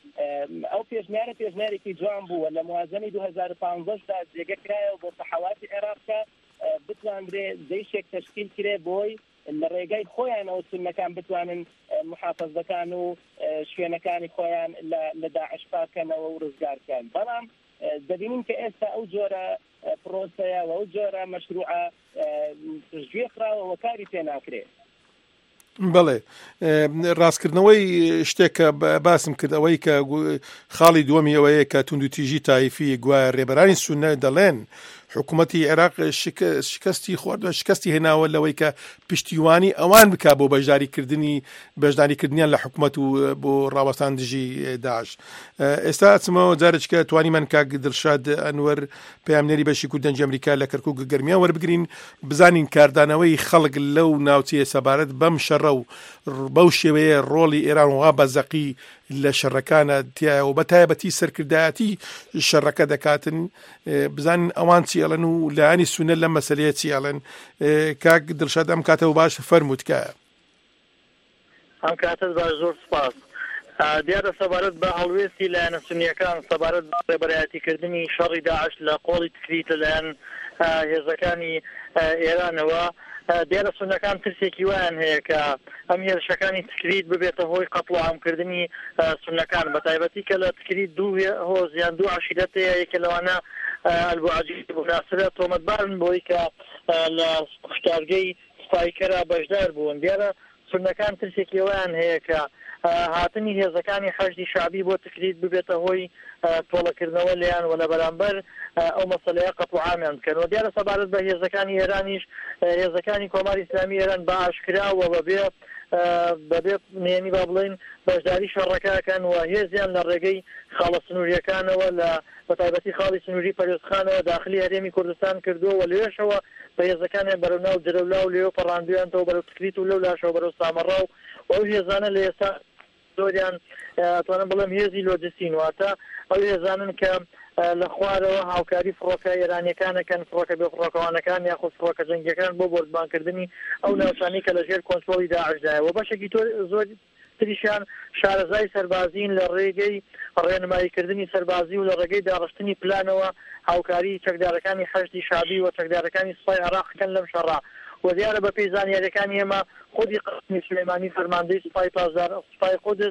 Speaker 7: ئەو پێشنیارێکی جوان بوو لە موازنەی 2015دا جێگەکرایەوە بۆ سەحەواتی عێراقکە بتوانرێ دەیشێک تەشکیل کرێ بۆی لە ڕێگای خۆیانەوە سونەکان بتوانن محافەزەکان و شوێنەکانی خۆیان لە داعش پاکەنەوە و ڕزگارکەن. بەڵام دەبینین کە ئێستا ئەو جۆرە پرۆسەیە و ئەو جۆرە مەشروعە پشتگوێ خراوە و کاری پێ ناکرێت.
Speaker 6: بەڵێ ڕاستکردنەوەی شتێکە باسم کرد ئەوەی کە خاڵی دووەمی ئەوەیە کە توندوتیژی تایفی گوایە ڕێبەرانی سونە دەڵێن حکوومەتی عێراق شکستی خواردووە شکستی هێناوە لەوەی کە پشتیوانی ئەوان بک بۆ بەشداریکردنیان لە حکوومەت و بۆ ڕاوەستان دژی داعش. ئێستا ئەچمەوە جارێککە توانیمان کاک دڵشاد ئەنوەر پەیامنێری بەشی کوردەنجی ئەمریکا لە کەرکووک گەرمیان وەربگرین بزانین کاردانەوەی خەڵک لەو ناوچەیە سەبارەت بەم شەڕە و بەو شێوەیە ڕۆڵی ئێران وا بەزەقی لە شەڕەکانە تایە و بە تایبەتی سەرکردایەتی شەڕەکە دەکاتن بزانین ئەوان چیڵن و لایانی سونە لە مەسەلەیە چیڵن. کاک دڵشاد ئەم کاتەوە باش فەرمووتکە.
Speaker 9: ئەم کاتت باش زۆر سپاس. دیارە سەبارەت بە هەڵوێستی لایەنە سونیەکان سەبارەت بە ڕێبەرایەتیکردنی شەڕی داعش لە قۆڵی تکریت لەلایەن هێزەکانی ئێرانەوە دیارە سونەکان ترسێکی وایان هەیە کە ئەم هێرشەکانی تکریت ببێتە هۆی قەتڵ و عامکردنی سونەکان بە تایبەتی کە لە تکریت دوو هۆزیان دوو عەشیرەتەیە یەکێ لەوانە ئەلبوعەجی بووناسرە تۆمەتبارن بۆی کە لە قوشتارگەی سپایکەرە بەشدار بوون. دیارە سونەکان ترسێکی وایان هەیە کە هاتنی هێزەکانی حەشدی شعبی بۆ تکریت ببێتە هۆی تۆڵەکردنەوە لێیان و لە بەرامبەر ئەو مەسەلەیە قەت و عامیان بکەنەوە. دیارە سەبارەت بە هێزەکانی ئێرانیش هێزەکانی کۆماری ئیسلامی ئێران بە ئاشکراوە بەبێ نێنی با بڵین بەشداری شەڕەکەکەن و هێزیان لە ڕێگەی خاڵە سنووریەکانەوە لە بەتایبەتی خاڵی سنووری پەرێزخانەوە داخلی هەرێمی کوردستان کردووە و لێشەوە بە هێزەکانیان بەرەو ناو جرەولا و لێوە پەڕاندویانەوە بەرەو تکریت و لەو لاشەوە بەرەو سامەڕا و ئەو هێزانە لە ئێستا زۆریان توانم بڵێم هێزی لۆجستین واتە ئەو هێزانن کە لە خوارەوە هاوکاری فڕۆکە ئێرانیەکانەکەن فڕۆکە بێ فڕۆکەوانەکان یاخود فڕۆکە جەنگیەکان بۆ بۆردبانکردنی ئەو ناوچانەی کە لەژێر کۆنترۆڵی داعشدایەوە بەشێکی زۆر تریشان شارەزای سەربازین لە ڕێگەی ڕێنماییکردنی سەربازی و لە ڕێگەی داڕشتنی پلانەوە هاوکاری چەکدارەکانی حەشدی شعبی و چەکدارەکانی سوپای عێراقکەن لەم شەڕا و دیارە بە پێی زانیاریەکانی ئێمە خودی قاسمی سلێمانی فەرماندەی سوپای پازدار سوپای قودس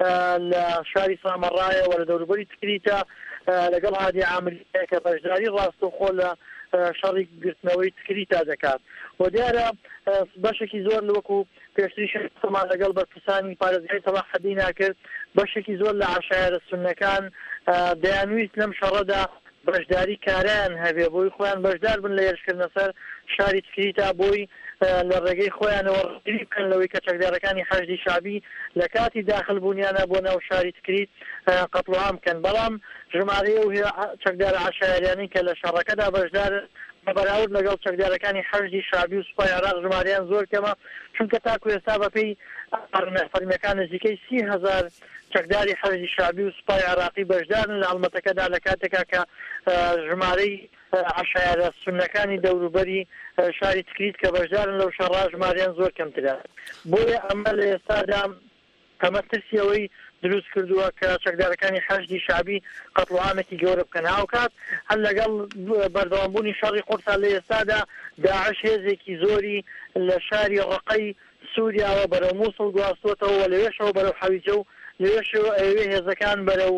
Speaker 9: لە شاری سامەڕایە و لە دەوروبەری تکریتە لەگەڵ هادی عاملیە کە بەشداری ڕاستەوخۆ لە شەڕی گرتنەوەی تکریتا دەکات و دیارە بەشێکی زۆر وەکو پێشتری شەمان لەگەڵ بەرپرسانی پارێزگای سەلاح حەدی ناکرد بەشێکی زۆر لە عەشایرە سونەکان دەیانویست لەم شەڕەدا بەشداری کارایان هەبێ بۆی خۆیان بەشدار بن لە هێرشکردنە سەر شاری تکریتا بۆی لە ڕێگەی خۆیانەوە ڕێگری بکەن لەوەی کە چەکدارەکانی حەشدی شعبی لە کاتی داخل بوونیانە بۆ ناو شاری تکریت قەتڵ و عام بکەن. بەڵام ژمارەیە و چەکدارە عەشایریانی کە لە شەڕەکەدا بەشدار بەراورد لەگەڵ چەکدارەکانی حەشدی شعبی و سوپای عێراق ژمارەیان زۆر کەمە چونکە تاکو ئێستا بەپێی فەرمیەکان نزیکەی 30,000 چەکداری حەشدی شعبی و سوپای عێراقی بەشدارن لە هەڵمەتەکەدا لە کاتێکا کە ژمارەی عەشایرە سونەکانی دەوروبەری شاری تکریت کە بەشدارن لەو شەڕا ژمارەیان زۆر کەمترە. بۆیە ئەمە لە ئێستادا ئەمە ترسیەوەی دروست کردووە کە چەکدارەکانی حەشدی شعبی قەتڵ و عامێکی گەورە بکەن. هاوکات هەر لەگەڵ بەردەوامبوونی شەڕی قورسا لە ئێستادا داعش هێزێکی زۆری لە شاری ڕەقەی سووریاوە بەرەو مووسڵ گواستوتەوە و لەوێشەوە بەرەو حەویجە و لەوێشەوە ئەوێ هێزەکان بەرەو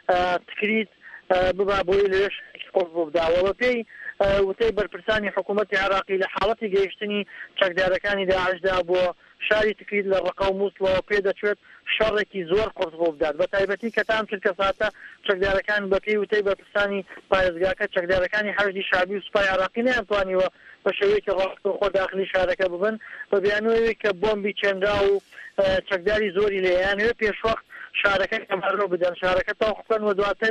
Speaker 9: تکریت ببا بۆی لەوێش قورس بۆ بداوە بە پێی وتەی بەرپرسانی حکوومەتی عێراقی لە حاڵەتی گەیشتنی چەکدارەکانی داعشدا بۆ شاری تکریت لە ڕەقە و مووسڵەوە پێ دەچێت شەڕێکی زۆر قورس بۆ بدات بە تایبەتی کە تام کرد کە ساتە چەکدارەکان بە پێی وتەی بەرپرسانی پارێزگاکە چەکدارەکانی حەشدی شعبی و سوپای عێراقی نەیانتوانیوە بە شێوەیەکی ڕاستەوخۆ داخلی شارەکە ببن بە بیانوەیەوەی کە بۆمبی چێنرا و چەکداری زۆری لێیانوێ پێشوەخت شارەکە کەمەڕۆ بدەن شارەکە تاوخکەن و دواتر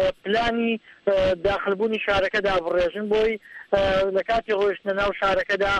Speaker 9: پلانی داخلبوونی شارەکەدا بڕێژن بۆی لە کاتی ڕۆیشتنە ناو شارەکەدا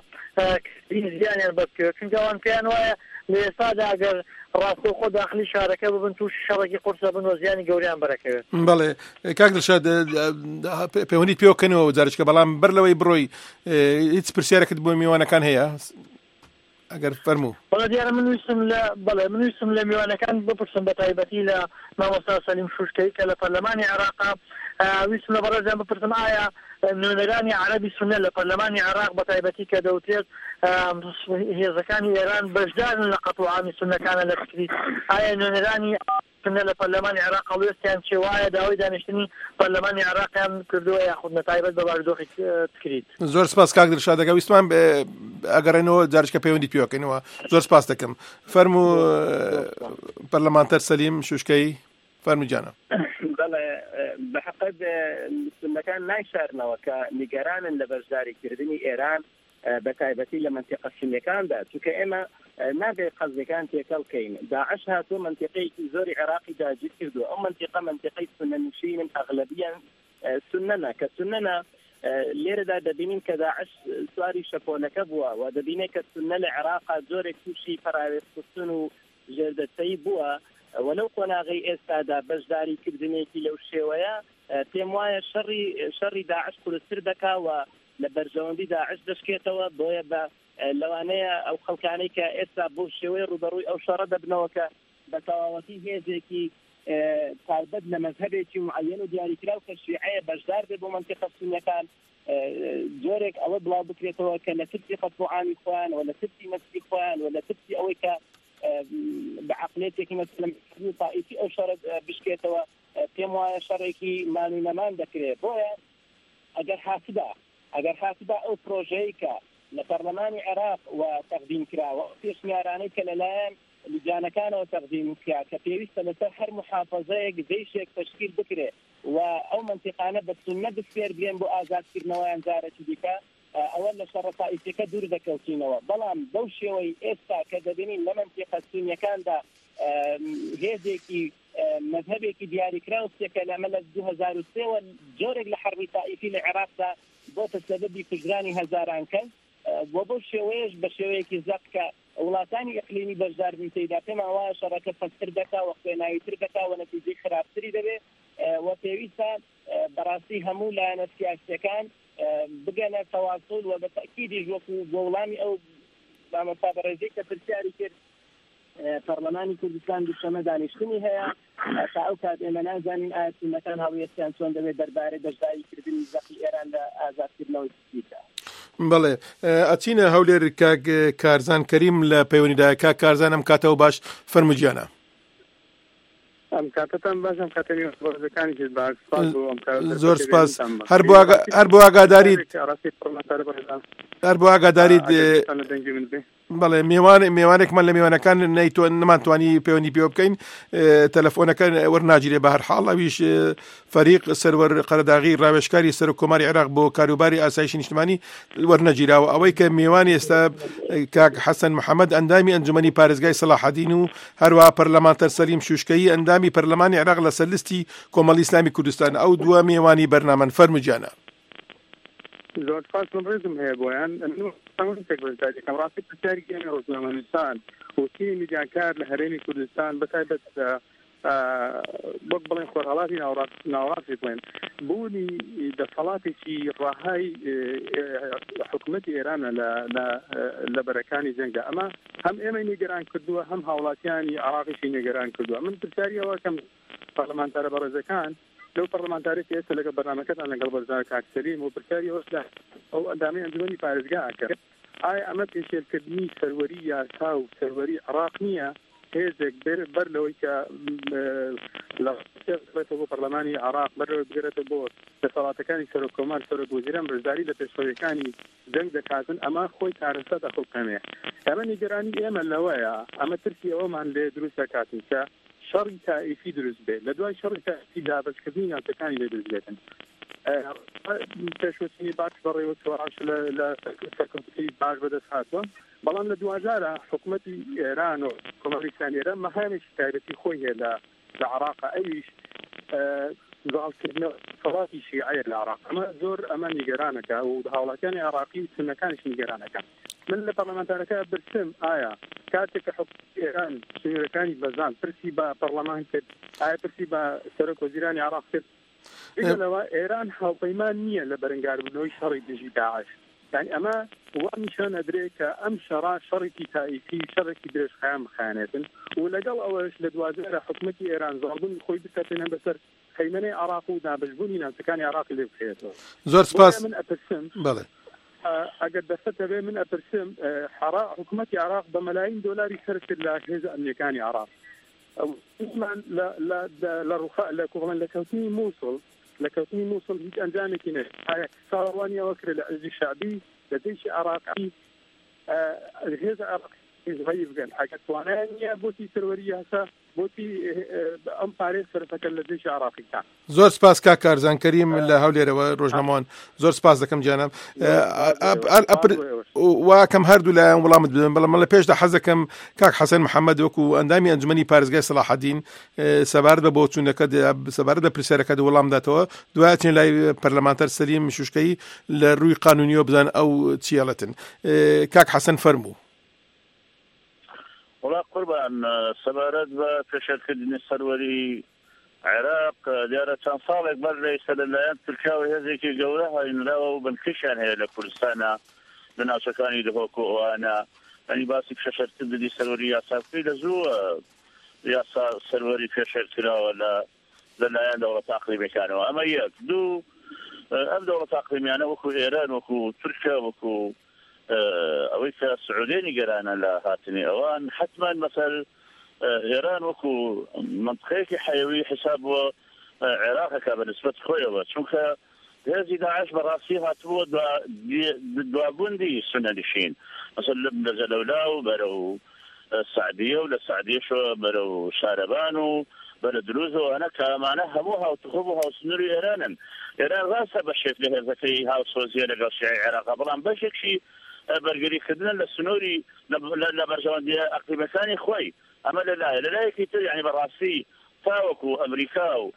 Speaker 9: زیانیان بەبکەوێت چونکەوان پێیان وایە لە ئێستادا ئەگەر ڕاستەوخۆ داخلی شارەکە ببن تووشی شەڕێکی قورسە بن و زیانی گەوریان بەرەکەوێت.
Speaker 6: بەڵێ کاک دڵشاد پەیوەندیت پێوەکەنەوە جارێککە بەڵام بەر لەوەی بڕۆی هیچ پرسیارێکت بۆ میوانەکان هەیە؟ ئەگەر فەرموو
Speaker 9: بەڵێ دیارە من ویستم لە میوانەکان بپرسم بە تایبەتی لە مامۆستا سەلیم شوشکەی کە لە پەرلەمانی عێراق ویستم لە بەڕێزیان بپرسم ئایا نوێنەرانی عەرەبی سونە لە پەرلەمانی عێراق بە تایبەتی کە دەوترێت هێزەکانی ئێران بەشدارن لە قەتوعامی سونەکانە لە فکری ئایا نوێنەرانی سونە لە پەرلەمانی عێراق هەڵوێستیان چێ وایە داوای دانیشتنی پەرلەمانی عێراقیان کردووە یاخود نەتایبەت بە بارودۆخی تکریت.
Speaker 6: زۆر سپاس کاک دڵشاد دەکەم ویستمان ئەگەڕێنەوە جارشکە پەیوەندی پێوەکەینەوە زۆر سپاس دەکەم. فەرموو پەرلەمانتەر سەلیم شوشکەی فەرموو جانە.
Speaker 7: بەڵێ بەحەقەت سونەکان نایشارنەوە کە نیگەرانن لە بەشداریکردنی ئێران بە تایبەتی لە منتیقە سونیەکاندا چونکە ئێمە نابێت قەزەکان تێکەڵ بکەین. داعش هاتووە منتیقەیەکی زۆری عێراقی داگیر کردووە. ئەو منتیقە منتیقەی سونەنشینن ئەغلەبیان سونەنە کە سونەنە لێرەدا دەبینین کە داعش سواری شەپۆلەکە بووە و دەبینێت کە سونە لە عێراقا زۆرێک تووشی پەراوێستکردن و ژێردەچەی بووە. وەلەو قۆناغی ئێستادا بەشداریکردنێکی لەو شێوەیە پێم وایە شەڕی داعش قورستر دەکاوە لە بەرژەوەندی داعش دەشکێتەوە بۆیە بە لەوانەیە ئەو خەڵکانەی کە ئێستا بۆ شێوەی ڕوبەڕووی ئەو شەڕە دەبنەوە کە بە تەواوەتی هێزێکی تایبەت لە مەذهبێکی معەیەن و دیاریکرا و کە شیعەیە بەشدار بێ بۆ منتیقە سونیەکان جۆرێک ئەوە بڵاو بکرێتەوە کە لە ترسی قەتوعامی خۆیان و لە ترسی مەسجدی خۆیان و لە ترسی ئەوەی کە بعقلێتێکی مەسلەم تائیفی ئەو شەڕ بشکێتەوە پێم وایە شەڕێکی مانوونەمان دەکرێت. بۆیە ئەگەر حاسدا ئەو پرۆژەیە کە لە پەرلەمانی عێراق و تەقدیم کراوە پێشنیارانەی کە لەلایەن لجانەکانەوە تەقدیم کرا کە پێویستە لەسەر هەر محافەزەیەک دەیشێک تەشکیل بکرێت و ئەو منتیقانە بە سونە بسپێر بێن بۆ ئازادکردنەوەیان جارێکی دیکە ئەوە لە شەڕە تائیفیەکە دوور دەکەوتینەوە. بەڵام بەو شێوەی ئێستا کە دەبینین لە منتیقە سونیەکاندا هێزێکی مەذهبێکی دیاریکراوسێکە لە مەلە 2003 جۆرێک لە حەربی تائیفی لە عێراقدا بۆتە سەبەبی کوژرانی هەزاران کەس بۆ بەو شێوەیەش بە شێوەیەکی زەق کە وڵاتانی ئەقلیمی بەشداربن تێیدا پێم وایە شەڕەکە پەستر دەکا و خوێناویتر دەکا و نەتیجەی خراپتری دەبێت و پێویستە بەڕاستی هەموو لایەنە سیاسیەکان بگەنە تەواصل و بە تەکیدیش وەکو بۆ وڵامی ئەو مامۆستا بەڕێزەی کە پرسیاری کرد پەرلەمانی کوردستان دووشەمە دانیشتنی هەیە تا ئەو کات ئێمە نازانین ئایا سونەکان هەڵوێستیان چۆن دەبێت دەربارەی بەشداریکردنی زەقی ئێراندا ئازادکردنەوەی سپیکە.
Speaker 6: بەڵێ ئەچینە هەولێر کارزان کەریم لە پەیوەندیدایە کا کارزان ئەم کاتەوە باش فەرمووجیانە.
Speaker 10: ئەم کاتتان باشم کاتەی ڕۆژەکانی باش
Speaker 6: زۆر سپاس هەر بۆ ئاگاداریت بەڵێ میوانێکمان لە میوانەکان نەمانتوانی پەیوەندی پێوە بکەین تەلەفۆنەکە وەرناگیرێ بە هەر حاڵ ئەویش فەریق سەرەر قەرەداغی ڕاوێژکاری سەر کۆماری عێراق بۆ کاروباری ئاسایشی نیشتمانی وەرنەگیراوە ئەوەی کە میوانی ئێستا کاک حەسەن محەممەد ئەندامی ئەنجومەنی پارێزگای سەلاحەدین و هەروەها پەرلەمانتەر سەلیم شوشکەیی ئەندامی پەرلەمانی عێراق لەسەر لیستی کۆمەڵی ئیسلامی کوردستان ئەو دووە میوانی بەرنامەن فەرمووجیانە.
Speaker 10: زۆر سپاس ڕێزم هەیە بۆیان ئەمڕاستی پرسیارێکی ئێمە ڕۆژنامەنووسان و تیمی میدیاکار لە هەرێمی کوردستان بەتایبەت وەک بڵێن خۆرهەڵاتی ناوەڕاستی بڵێن بوونی دەسەڵاتێکی ڕاهای حکوومەتی ئێرانە لە بەرەکانی جەنگە ئەمە هەم ئێمە نیگەران کردووە هەم هاوڵاتیانی عێراقیشی نیگەران کردووە. من پرسیاریەوە کەم پەرلەمانتارە بەڕێزەکان لەو پەرلەمانتارێکی ئێستا لەگەڵ بەرنامەکەتان لەگەڵ بەرزان کاکسەلیم و پرسیاریەوە لە ئەو ئەندامی ئەنجومەنی پارێزگا ئەکرد ئایا ئەمە پێشێلکردنی سەروەری یاسا و سەروەری عێراق نییە هێزێک بەر لەوەی کە لەێتەوە بۆ پەرلەمانی عێراق بەرەوە بگرێتە بۆ دەسەڵاتەکانی سەرۆکۆمار سەرۆکوەزیران بەشداری لە پێشڕەویەکانی جەنگ دەکاتن ئەمە خۆی کارەسە دەخۆکەمێ. ئەمە نیگەرانی ئێمە لەوەیە ئەمە ترسی ئەوەمان لێ دروست دەکاتن کە شەڕی تائیفی دروست بێت لە دوای شەڕی تائیفی دابەشکردنی ناوچەکانی لێ دروست بێتن. پێشوەچینی باش بەڕێوە چوەڕاش لە سەرکەوتنی باش بەدەست هاتووە بەڵام لە 2000 حکوومەتی ئێران و کۆمەڵی ئیسلامی ئێران مەهامێکی تایبەتی خۆی هەیە لە عێراق ئەویش زاڵکردنەوە سەڵاتی شیعەیە لە عێراق ئەمە نیگەرانەکە و هاوڵاتیانی عێراقی سونەکانیش نیگەرانەکە. من لە پەرلەمانتارەکە برسم ئایا کاتێک کە حکومەتی ئێران سنوورەکانی بەزان پرسی بە پەرلەمان کرد ئایا پرسی بە سەرۆکوەزیرانی عێراق کرد لەوە ئێران هاوپەیمان نییە لە بەرەنگاربوونەوەی شەڕی دژی داعش يعني أما وامشان أدريك أم شركي تائفي شركي دريش خام خانتن ولقل أولش لدوازير حكومتي إيران زربون خوي بكتنا بسر خيمني عراق ودابجبوني ناسكاني عراق اللي بخيته
Speaker 6: زور سباس
Speaker 10: من أبرسم
Speaker 6: بله
Speaker 10: أقد دفت به من أبرسم حكومتي عراق بملايين دولار يشرك الأجهزة أمريكاني عراق اسمان لرخاء لكوغمان لكوتني موصل هيك أنجامي كنا صاروانيا وكر العز الشعبي لديش عراقي الأجهزة عراقي غيب قال حاجة وانانيا بوتي سرورية هسا بوتي أم باريس فرفك لديش عراقي كان
Speaker 6: زۆر سپاس کا کارزان کەریم لە هەولێرەوە ڕۆژنامەوان زۆر سپاس دەکەم جانم واکەم هەردوو لایەن وەڵامت بدەن بەڵام لە پێشدا حەز دەکەم کاک حەسەن محەممەد وەکو ئەندامی ئەنجومەنی پارێزگای سەلاحەدین سەبارەت بە بۆ چوونەکە سەبارەت بە پرسیارەکە وەڵام داتەوە دوای چێن لای پەرلەمانتەر سەلیم مشوشکەی لە ڕووی قانونیەوە بزان ئەو چیاڵەتن کاک حەسەن فەرموو
Speaker 8: وڵا قوربان سەبارەت بە پێشەرکردنی سەروەری عێراق دیارە چەند ساڵێک بەر لەیسە لەلایەن تورکیا و هێزێکی گەورە هاوینراوە و بنکەشیان هەیە لە کوردستانە لە ناوچەکانی دهۆک و ئەوانە ئەنی باسی پێشەرکردنی سەروەری یاساکردنی لە زوو یاسا سەروەری پێشەرکراوە لەلایەن دەوڵەت ئاقلیمیەکانەوە ئەمە یەک دوو ئەم دەوڵەت ئاقلیمیانە وەکو ئێران وەکو تورکیا وەکو ئەوەی کە سعودێنی گەرانە لە هاتنی ئەوان حتما مەسەل إيران وكو منطقة حيوية حساب عراقك بالنسبة خويا شوكا هذه داعش براسيها تو دوابوندي سنة لشين مثلا نزلوا برو السعدية ولا السعدية شو برو شاربانو برو دروزو أنا كمان هموها وتخبوها وسنوري إيرانا إيران راسها بشيك لها ذكي هاوس وزيادة قصي عراق بلان بشيك شي برقري خدنا للسنوري لبرجوان دي أقليم ثاني خوي أما لا كتير يعني براسي تاوكو أمريكا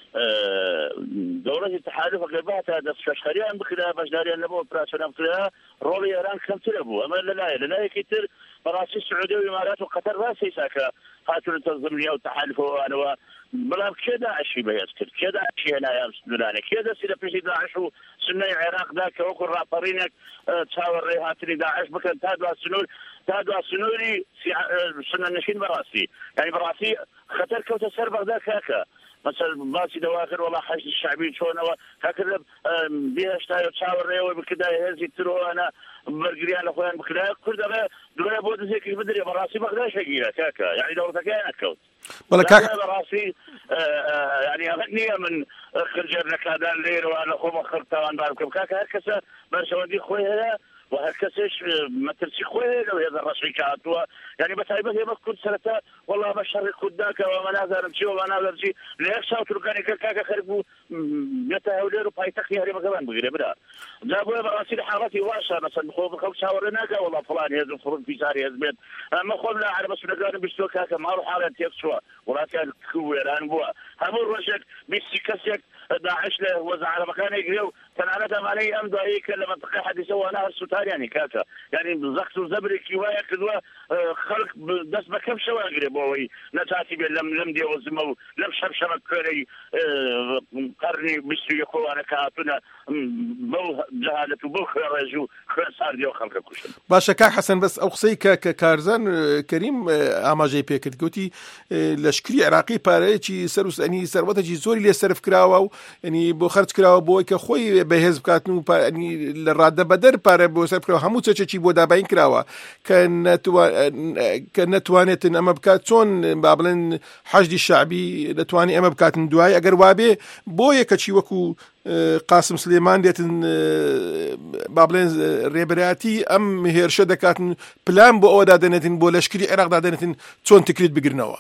Speaker 8: دولة التحالف قلباتها دس فشخريان بكذا بجداريان نبوه براسنا بكذا رولي إيران كم تلبو أما لا كتير براسي السعودية والإمارات وقطر راسي ساكا هاتوا التنظيمية والتحالف وأنا بلا كذا عشي بيذكر كذا عشي هنا يا سوداني كذا سيدا في داعش وسنة العراق ذاك وكل رابطرينك تساور ريهاتني داعش بكن تادوا سنوري سنة نشين براسي يعني براسي خطر كوتا سربغ ذاك هكا مثلا باسي دواخر والله حشد الشعبي شلون هكذا بيها اشتاي تساور ريوي بكذا هزي ترو انا برجريان اخوان بكذا كل ده دوله بود زي كيف بدري براسي بقدر شقيله كاكا يعني دولتك كانت كوت براسي يعني اغنيه من خرجنا كذا الليل وانا اخو خرطان باركم كاكا هكذا برشوندي خويا وهكذاش مثل شي خويا لو هذا الرشي كاتوا يعني بس هي ما كنت سنه والله بشر خداك ومناظر شي ومناظر شي ليش تركاني كاكا خربوا يتهاولوا باي تخي هري كمان بغير بدا جابوا براسي حالتي واشا مثلا خوف خوف شاورناك والله فلان يزن فرن في ساري يزبط ما خلنا على بس نقدر بيشتو كاكا ما روح على تيكسوا ولا كان كويران بوا هم الرشك بيسكسك داعش له وزع على مكان يجريو تنعلتهم علي أمضى هيك لما تقي حد يسوى نهر ستار يعني كاكا يعني زقتوا زبري كوايا كذوا خلق دس بكم شو أقرب بوي نتاتي لم دي وزمو لم شبشب كوري قرني بيشتري يقول أنا كاتونا بو جهالة بو خرجوا صار ديو خلق كوشن
Speaker 6: باشا كاك حسن بس أو قصي كارزان كريم أما جي بيكت قوتي لشكري عراقي باريتي سروس يعني سروته جي زوري اللي يصرف كراو يعني بو خرج كراو بو كخوي بهز بكاتنو يعني الرادة بدر بار بو سرف كراو همو تشي بو دابين كراوا كان توانت أما بكاتون بابلن حشد الشعبي لتواني أما بكاتن دواي أجر وابي بو يكشي وكو قاسم سليمان ديتن بابلين ريبراتي أم هيرشة دكاتن بلان بو أودا دنتن بو لشكري عراق دنتن تون تكريت بقرنوا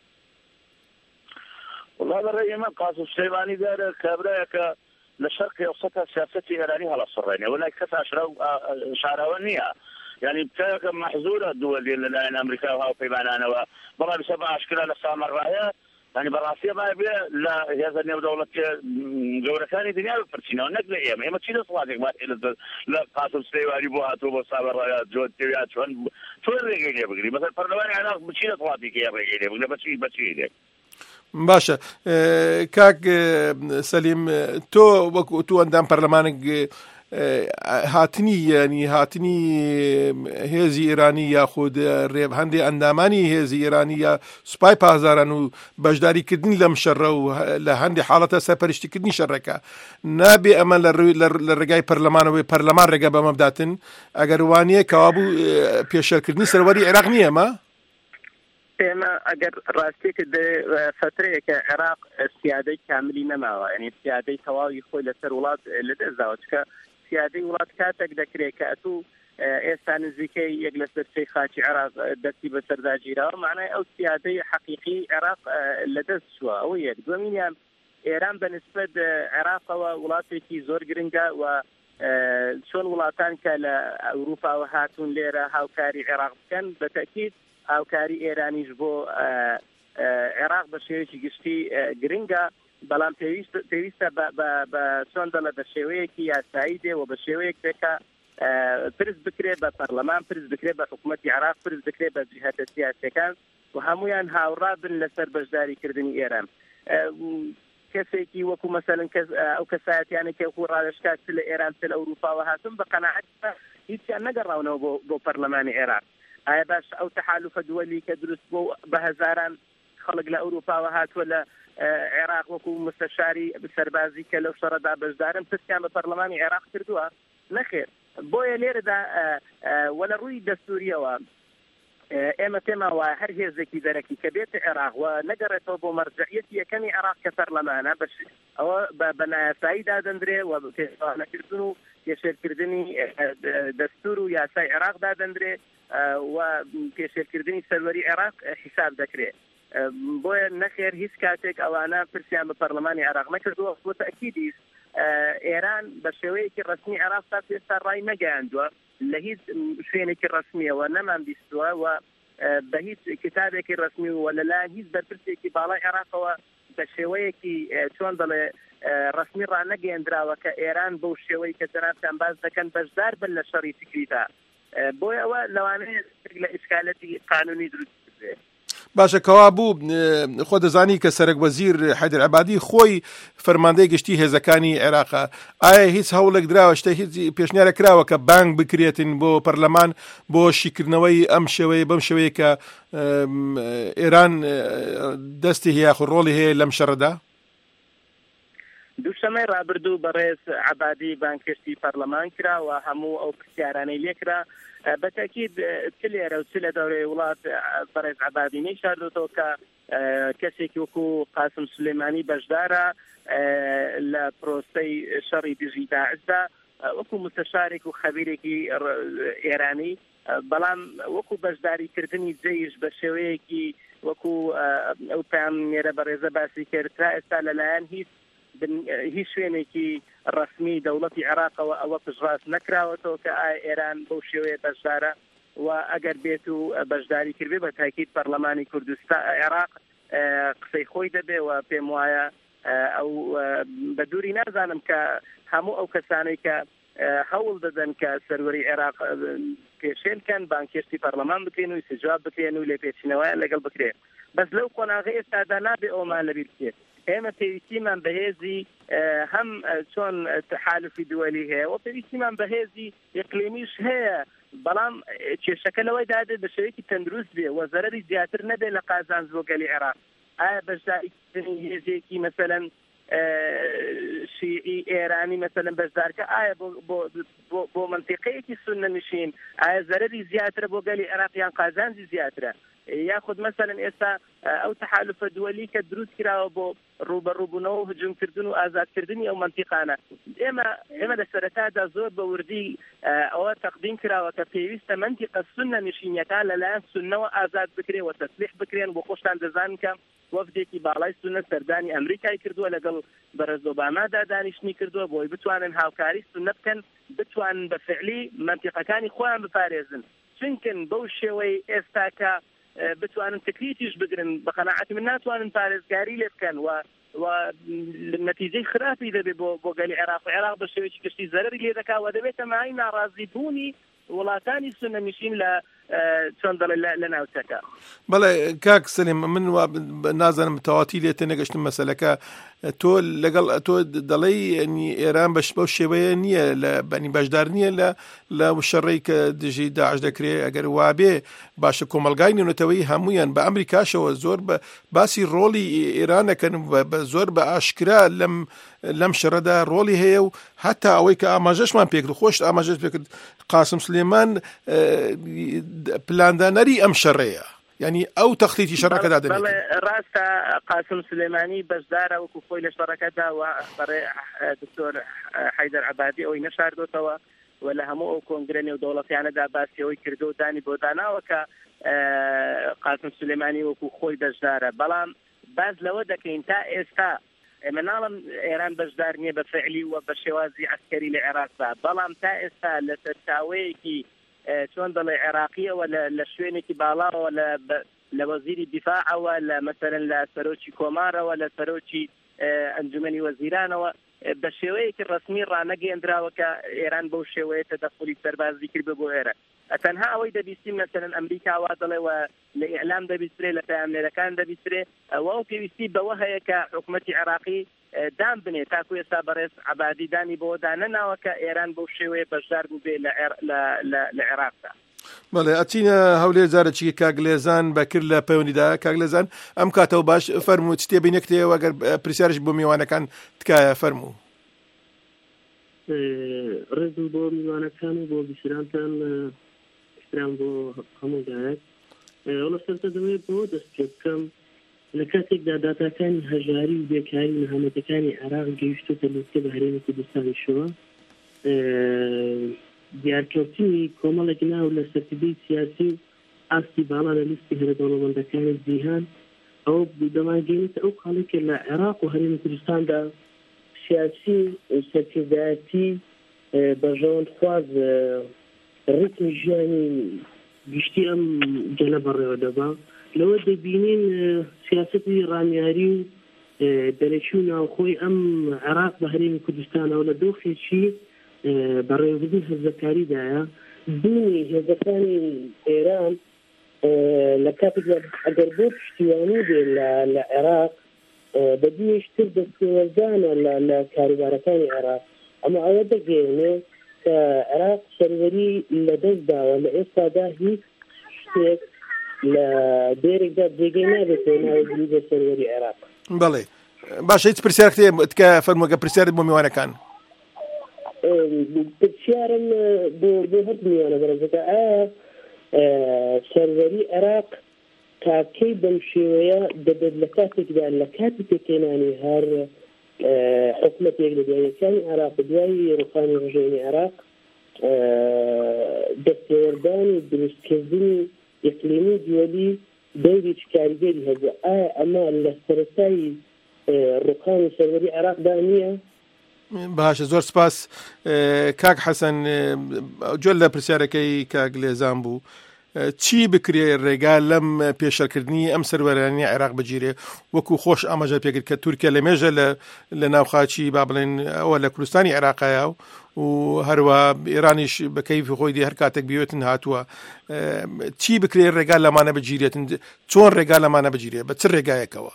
Speaker 8: والله هذا الرأي ما قاسم سليماني دار كابرايك للشرق يوسطها سياستي إيراني على الصرين ولا كذا شعراوانية يعني بتاعك محزورة الدول اللي الآن أمريكا وها في بنانا والله بسبب أشكال السامر رأيها يعني براسية ما يبي لا هذا النيو دولة جورة ثانية دنيا الفرسينة ونقل إيام هي ما تشيل صواتك ما إلى لا قاسم سليماني بوهاتو بصابر رأيات جود تبيات شون رجيلي بقولي مثلا برلماني أنا بتشيل صواتك يا رجيلي بقولي بتشيل
Speaker 6: باشا كاك سليم تو وكو تو اندام برلمانك هاتنی هێزی ئێرانی یاخود هەندێک ئەندامانی هێزی ئێرانی یا سوپای پازاران و بەشداریکردنی لەم شەڕە و لە هەندێک حاڵەتە سەرپەرشتیکردنی شەڕەکە نابێ ئەمە لە ڕێگای پەرلەمانەوەی پەرلەمان ڕێگە بەمە بداتن ئەگەر وانەیە کەوابوو پێشەرکردنی سەروەری عێراق نییە ئەمە
Speaker 7: ئێمە ئەگەر ڕاستێکت فترەیەکە عێراق سیادەی کاملی نەماوە ینی سیادەی تەواوی خۆی لەسەر وڵات لەدەستداوە چکە سیادەی وڵات کاتێک دەکرێت کە ئەتوو ئێستا نزیکەی یەک لە سەرچەی خاچی عێراق دەستی بەسەرداگیرەوە معنای ئەو سیادەی حەقیقی عێراق لەدەست چووە ئەوە یەک دووەمینیان ئێران بەنسبەت عێراقەوە وڵاتێکی زۆر گرنگە و چۆن وڵاتان کە لە ئەوروپاوە هاتوون لێرە هاوکاری عێراق بکەن بەتەکید هاوکاری ئێرانیش بۆ عێراق بە شێوەیەکی گشتی گرنگە بەڵام پێویستە بە چۆن دەڵێ بە شێوەیەکی یاسایی دێ و بە شێوەیەک پێکە پرس بکرێت بە پەرلەمان پرس بکرێت بە حکوومەتی عێراق پرس بکرێت بە جیهەتە سیاسیەکان و هەمویان هاوڕا بن لەسەر بەشداریکردنی ئێران کەسێکی وەکو مەسەلەن ئەو کەسایەتیانێکی وەکو ڕادشکات لە ئێران لە ئەوروپاوە هاتون بە قەناعەت هیچیان نەگەڕاونەوە بۆ پەرلەمانی عێراق ئایا باش ئەو تەحالوفە دووەلی کە دروست بۆ بە هەزاران خەڵک لە ئەوروپاوە هاتووە لە عێراق وەکو مستەشاری سەربازی کە لەو شەڕەدا بەشدارن پرسیان بە پەرلەمانی عێراق کردووە نەخێر بۆیە لێرەدا وەلە ڕووی دەستوریەوە ئێمە پێما وایە هەر هێزێکی دەرەکی کە بێتە عێراق و نەگەڕێتەوە بۆ مەرجعیەتی یەکەمی عێراق کە پەرلەمانە ئەوە بە نایاسایی دادەندرێ و پێشوانەکردن و پێشێرکردنی دەستور و یاسای عێراق دادەندرێ و پێشێرکردنی سەروەری عێراق حساب دەکرێت بۆیە نەخێر هیچ کاتێک ئەوانە پرسیان بە پەرلەمانی عێراق نەکردووە بۆ تەئکیدی ئێران بە شێوەیەکی ڕسمی عێراق تا پێستا ڕای نەگەیاندووە لە هیچ شوێنێکی ڕسمیەوە نەمان بیستووە و بە هیچ کتابێکی ڕسمی و لەلایەن هیچ بەرپرسێکی باڵای عێراقەوە بە شێوەیەکی چۆن دەڵێ ڕسمی ڕانەگەیاندراوە کە ئێران بەو شێوەی کە جەنابتان باز دەکەن بەشدار بن لە شەڕی فکریدا بۆیە ئەوە لەوانەیە لە ئیشکالەتی قانونی دروست بێت
Speaker 6: باشە کەوا بوو خۆ دەزانی کە سەرک وەزیر حەیدەر عەبادی خۆی فەرماندەی گشتی هێزەکانی عێراقە ئایا هیچ هەوڵێک دراوە شتە هیچ پێشنیارە کراوە کە بانگ بکرێتن بۆ پەرلەمان بۆ شیکردنەوەی ئەم شێوەیە بەم شێوەیە کە ئێران دەستی هەیە خو ڕۆڵی هەیە لەم شەڕەدا
Speaker 7: دووشەمەی ڕابردوو بەڕێز عەبادی بانگکردی پەرلەمان کرا و هەموو ئەو پرسیارانەی لێکرا بەتەکید چ لێرە و چ لە دەورەی وڵات بەڕێز عەبادی نەیشاردوێتەوە کە کەسێکی وەکو قاسم سولەیمانی بەشدارە لە پرۆسەی شەڕی دژی داعشدا وەکو مستەشارێک و خەبیرێکی ئێرانی بەڵام وەکو بەشداریکردنی جەیش بە شێوەیەکی وەکو ئەو پامێرە بەڕێزە باسی کردرا ئێستا لەلایەن هیچ شوێنێکی ڕسمی دەوڵەتی عێراقەوە ئەوە پشتڕاست نەکراوەتەوە کە ئێران بەو شێوەیە بەشدارە و ئەگەر بێت و بەشداری کردبێ بە تاکید پەرلەمانی کوردستان عێراق قسەی خۆی دەبێ و پێم وایە ئەو بە دووری نازانم کە هەموو ئەو کەسانەی کە هەوڵ دەدەن کە سەروەری عێراق پێشێنکەن بانکێشتی پەرلەمان بکەین و استجواب بکەین و لێپێچینەوە لەگەڵ بکرێن بەس لەو قۆناغی ئێستادا نابێ ئەومان لەبیر بکرێت ئێمە پێویستیمان بەهێزی هەم چۆن تحالفی دووەلی هەیە و پێویستیمان بەهێزی ئیقلیمیش هەیە بەڵام کێشەکە لەوەی دادێت بە شێوەیەکی تەندروست بێ و زەرەری زیاتر نەبێ لە قازانج بۆ گەلی عێراق ئایا بەشداریکردنی هێزێکی مەسەلەن شیعی ئێرانی مەسەلەن بەشدارکە ئایا بۆ منتیقەیەکی سوننە نشین ئایا زەرەری زیاترە بۆ گەلی عێراق یان قازانجی زیاترە یاخود مەسەلەن ئێستا ئەو تەحالوفە دووەلی کە دروست کراوە بۆ ڕوبەڕووبوونەوە و هجوومکردن و ئازادکردنی ئەو منتیقانە ئێمە لە سەرەتادا زۆر بە وردی ئەوە تەقدیم کراوە کە پێویستە منتیقە سوننە نشینیەکان لەلایەن سوننەوە ئازاد بکرێ و تەسلیح بکرێن بۆ خۆشتان دەزانن کە وەفدێکی باڵای سوننە سەردانی ئەمریکای کردووە لەگەڵ بەرەز ئۆبامادا دانیشتنی کردووە بۆی بتوانن هاوکاری سوننە بکەن بتوانن بە فعلی منتیقەکانی خۆیان بپارێزن چونکن بەو شێوەی ئێستا کە بتوانن تکلیتیش بگرن بە قەناعەتی من ناتوانن پارێزگاری لێ بکەن و نەتیجەی خراپی دەبێت بۆ گەلی عێراق بە شێوەیەکی گشتی زەرەری لێ دەکا و دەبێتە مای ناڕازی بوونی وڵاتانی سوننە نشین لە چۆن دەڵێ لە ناوچەکە.
Speaker 6: بەڵێ کاک سەلیم من نازانم تەواتی لێتە نەگەشتم مەسەلەکە تۆ لەگەڵ تۆ دەڵێ ئێران بەو شێوەیە نییە لە بەنی بەشدار نییە لە شەڕێی کە دژی داعش دەکرێت ئەگەر وابێ باشە کۆمەلگای نێونەتەوەی هەمویان بە ئەمریکاشەوە زۆر بە باسی ڕۆڵی ئێرانەکەن زۆر بە ئاشکرا لەم شەڕەدا ڕۆڵی هەیە و هەتا ئەوەی کە ئاماژەشمان پێکرد خۆش ئاماژەش پێکرد قاسم سلێمان پلاندانەری ئەم شەڕەیە ینی ئەو تەخلیتی شەڕەکەدا دەبێت.
Speaker 7: ڕاستە قاسم سلێمانی بەشدارە وەکو خۆی لە شەڕەکەدا و دکتۆر حەیدەر عەبادی ئەوەی نەشاردۆتەوە و لە هەموو ئەو کۆنگرە نێودەوڵەتیانەدا باسی ئەوەی کردو و دانی بۆ داناوە کە قاسم سلێمانی وەکو خۆی بەشدارە. بەڵام باز لەوە دەکەین تا ئێستا ئێمە ناڵم ئێران بەشدار نییە بە فعلی و بە شێوازی عەسکەری لە عێراقدا، بەڵام تا ئێستا لە سەرچاوەیەکی چۆن دەڵێ عێراقیەوە لە شوێنێکی باڵاوە لە وەزیری دیفاعەوە لە مەسەرەن لە سەرۆکی کۆمارەوە لە سەرۆکی ئەنجومەنی وەزیرانەوە بە شێوەیەکی ڕسمی ڕانەگەیەندراوە کە ئێران بەو شێوەیە تەدەخولی سەربازی کرد بۆ ئێرە. تەنها ئەوەی دەبیستی مەسەرەن ئەمریکا وا دەڵێەوە لە ئیعلام دەبیسترێ لە پەیامنێرەکان دەبیسترێ ئەوە پێویستی بەوە هەیە کە حکوومەتی عێراقی دام بنێ تاکو ئێستا بەڕێز عەبادی دانی بۆ دانەناوە کە ئێران بەو شێوەیە بەشدار بوو بێ لە عێراقدا.
Speaker 6: بەڵێ ئەچینە هەولێر جارێکی کاگلێزان بەکرد لە پەیوەندیدا کاگلێزان ئەم کاتەوە باش فەرموو چ تێبینی نەکتەوە ئەگەر پرسیارش بۆ میوانەکان تکایە فەرموو.
Speaker 11: ڕێز بۆ میوانەکان و بۆ بیسرانتان احترام بۆ هەموو دایک وڵە سەرتە دەوێت بۆ دەست پێ بکەم لە کاتێکدا داتاکانی هەژاری و بێکاری نەهامەتەکانی عێراق گەیشتۆتە لەوتکە بە هەرێمی کوردستانیشەوە دیارکەوتنی کۆمەڵێک ناو لە سەرکردەی سیاسی و ئاستی باڵا لە لیستی هەرە دەوڵەمەندەکانی جیهان ئەوە دەمانگەێنێتە ئەو کاڵێکە لە عێراق و هەرێمی کوردستاندا سیاسی و سەرکردایەتی بەژەوەندخواز ڕیتمی ژیانی گشتی ئەم جەنە بەڕێوە دەبا لەوە دەبینین سیاسەتی ڕامیاری و دەرەکی و ناوخۆی ئەم عێراق بە هەرێمی کوردستانەوە لە دۆخێکی بەڕێوەبردن هێزەکاریدایە بوونی هێزەکانی ئێران لە کاتێکدا ئەگەر بۆ پشتیوانی بێ لە عێراق بەدیشتر دەستێوەردانە لە کاروبارەکانی عێراق ئەمە ئەوە دەگەێنێ کە عێراق سەروەری لە دەستداوە لە ئێستادا هیچ شتێک لە دێرێکدا جێگەی نابێتەوە ناوی بریدە سەروەری عێراق.
Speaker 6: بەڵێ باشە هیچ پرسیارێک تکە فەرمووەکە پرسیارت بۆ میوانەکان
Speaker 11: پرسیارم بۆ هەر میوانە بەرەزەکە ئایا سەروەری عێراق تاکەی بەم شێوەیە دەبێت لە کاتێکدا لە کاتی پێکێنانی هەر حکومەتێک لە دواییەکانی عێراق و دوای ڕوخانی ڕژێنی عێراق دەستێوەردانی دروستکردنی ئیقلیمی دووەلی دەوری کاریگەری هەبوو ئایا ئەمە لە سەرەتایی ڕوخانی سەروەری عێراقدا نییە؟
Speaker 6: باشە زۆر سپاس کاک حەسەن جۆل لە پرسیارەکەی کاک لێزان بوو چی بکرێ ڕێگا لەم پێشەکردنی ئەم سەروەرانی عێراق بگیرێ وەکو خۆش ئاماژە پێکرد کە تورکیا لە مێژە لە ناوخاچی با بڵێن ئەوە لە کوردستانی عێراقایە و هەروە ئێرانیش بە کەیفی خۆی دی هەر کاتێک بێتن هاتووە چی بکرێ ڕێگا لەمانە بگیرێتن چۆن ڕێگا لەمانە بگیرێ بە چ ڕێگایەکەوە؟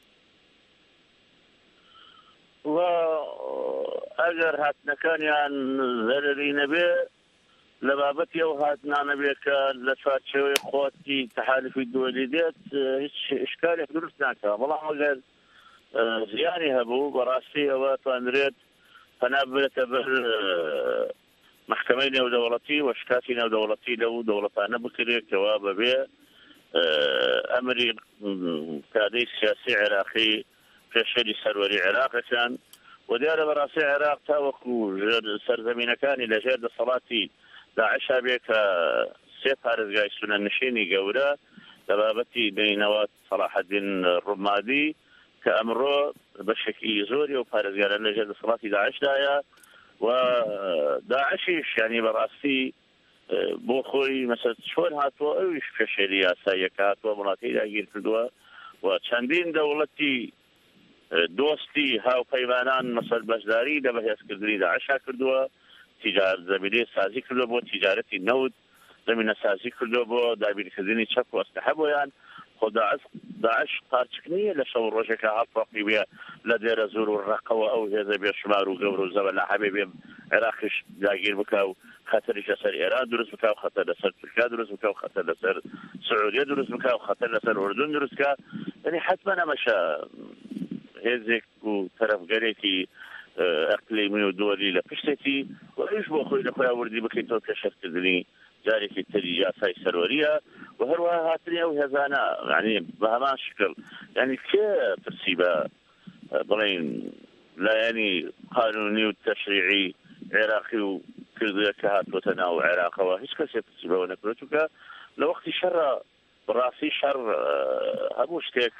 Speaker 8: ئەگەر هاتنەکانیان زەرری نەبێ لە بابەتی ئەو هاتنانە بێ کە لە چوارچێوەی خۆتی تەحالفی دووەلی دێت هیچ ئشکالێک دروست ناکەوە بەڵام ئەگەر زیانی هەبوو بەڕاستی ئەوە توانرێت پەنا بێتە بەر محکەمەی نێودەوڵەتی و شکاتی نێودەوڵەتی لەو دەوڵەتانە بکرێتەوە بەبێ ئەمری کادەی سیاسی عێراقی پێشەری سەروەری عێراقەکان و دیارە بەڕاستی عێراق تاوەکو سەرزەمینەکانی لەژێر دەسەڵاتی داعشا بێ کە سێ پارێزگای سونەنشینی گەورە لە بابەتی بینەوە سەلاحەدین ڕومادی کە ئەمڕۆ بەشێکی زۆری و پارێزگارە لەژێر دەسەڵاتی داعشدایە و داعشیش ینی بەڕاستی بۆ خۆی مەسەر چۆن هاتووە ئەویش پێشێری یاساییەکە هاتووە وڵاتی داگیر کردووە و چەندین دەوڵەتی دۆستی هاوپەیمانان مەسەر بەشداری لە بەهێزکردنی داعشا کردووە تیجارەت زەمینەی سازی کردووە بۆ تیجارەتی نەوت زمینە سازی کردو بۆ دابینکردنی چەک و ئەستەحە بۆیان خۆ داعش قارچکنیە لە شەو ڕۆژێکە هەڵفڕقی بێ لە دێرە زور و ڕقەوە ئەو هێزە بێشمار و گەور و زەوە لە حەبێ بێ عێراقیش داگیر بکە و خەتەریش لەسەر ئێران دروست بکە و خەتەر لەسەر تورکیا دروست بکە و خەتەر لەسەر سعودیە دروست بکە و خەتەر لەسەر ئوردون دروست بکە. یعنی حتما ئەمەشە هێزێک و تەرەفگەرێکی ئەقلیمی و دۆلی لە پشتێتی وەش بۆ خۆی لە خۆیان وردی بکەیتەوە پێشەرکردنی جارێکی تری یاسای سەروەریە و هەروەها هاتنی ئەو هێزانە یعنی بە هەمان شکل یعنی کێ پرسی بە بڵێن لایەنی قانونی و تەشریعی عێراقی و کردووە کە هاتوۆتە ناو عێراقەوە هیچ کەسێ پرسی بەوە نەکرێت چونکە لە وەختی شەڕە بەڕاستی شەڕ هەموو شتێک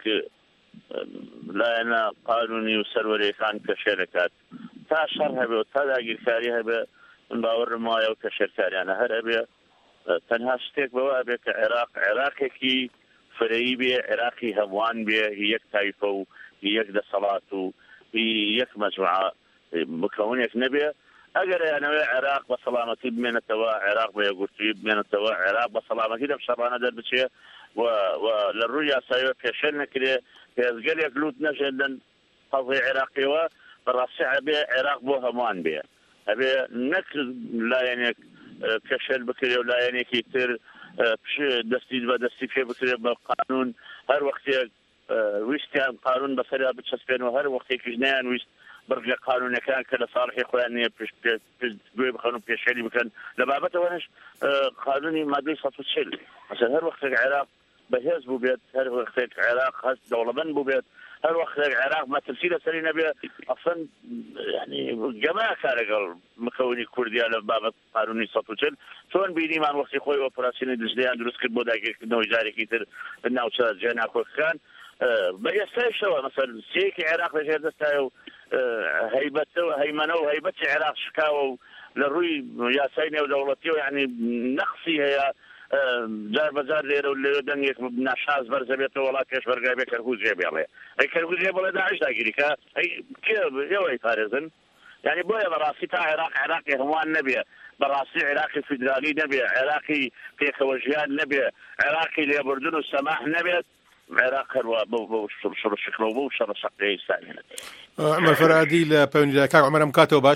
Speaker 8: لایەنە قانونی و سەروەریەکان کەشێ دەکات تا شەڕ هەبێ و تا داگیرکاری هەبێ من باوەڕم وایە و کەشێرکاریانە هەر هەبێ تەنها شتێک بەوە هەبێ کە عێراقێکی فرەیی بێ عێراقی هەمووان بێ یەک تایفە و یەک دەسەڵات و یەک مەجموعە مکەونێک نەبێ. ئەگەر یانەوێ عێراق بە سەڵامەتی بمێنێتەوە عێراق بە یەکگورتووی بمێنێتەوە عێراق بە سەڵامەتی لەم شەڕانە دەربچێ و لە ڕووی یاساییەوە پێشێن نەکرێ هێزگەلێک لوت نەژێندن حەزی عێراقیەوە بەڕاستی هەبێ عێراق بۆ هەمووان بێ هەبێ نەک لایەنێک کەشێل بکرێ و لایەنێکی تر دەستی بە دەستی پێ بکرێت بە قانون هەر وەختێک ویستیان قانون بەسەریا بچەسپێن و هەر وەختێکیش نیان ویست بڕگە قانونەکان کە لە ساڵحی خۆیان نییە گوێ بخەن و پێشێلی بکەن لە بابەتەوەش قانونی مادەی 140 مثلا هەر وەختێک عێراق بەهێز بوو بێت هەر وەختێک عێراق هەست دەوڵەمەند بوو بێت هەر وەختێک عێراق مەترسی لەسەری نەبێ ئەسڵەن یعنی گەماکە لەگەڵ مکەونی کوردیا لە بابەت قانونی 140 چۆن بینیمان وەختی خۆی ئۆپراسیۆنی دژدەیان دروست کرد بۆ داگیرکردنەوەی جارێکی تر ناوچە جێناکۆکەکان بە ئێستایشەوە مەسەر سێیەکی عێراق لەژێر دەستایە و هەیبەتەوە هەیمەنە و هەیبەتی عێراق شکاوە و لە ڕووی یاسای نێودەوڵەتیەوە یعنی نەقسی هەیە جار بەجار لێرە و لێرە دەنگێک ناشاز بەرزە بێتەوە وڵات پێشبەرگای بێ کەرکووزێ بێڵێ ئەی کەرکووزێ بڵێ داعش داگیریکە ئەی کێ ئێوەی پارێزن یعنی بۆیە بەڕاستی تا عێراقی هەمووان نەبێ بەڕاستی عێراقی فیدرالی نەبێ عێراقی پێکەوە ژیان نەبێ عێراقی لێبوردن و سەماح نەبێت عێراق هەروە بۆ شڕشکڵەوە بۆ شەڕە شەقەی سامێنێت.
Speaker 6: عمەر فەرادی لە پەیوەندیدا کاک عومەرم کاتەوە باش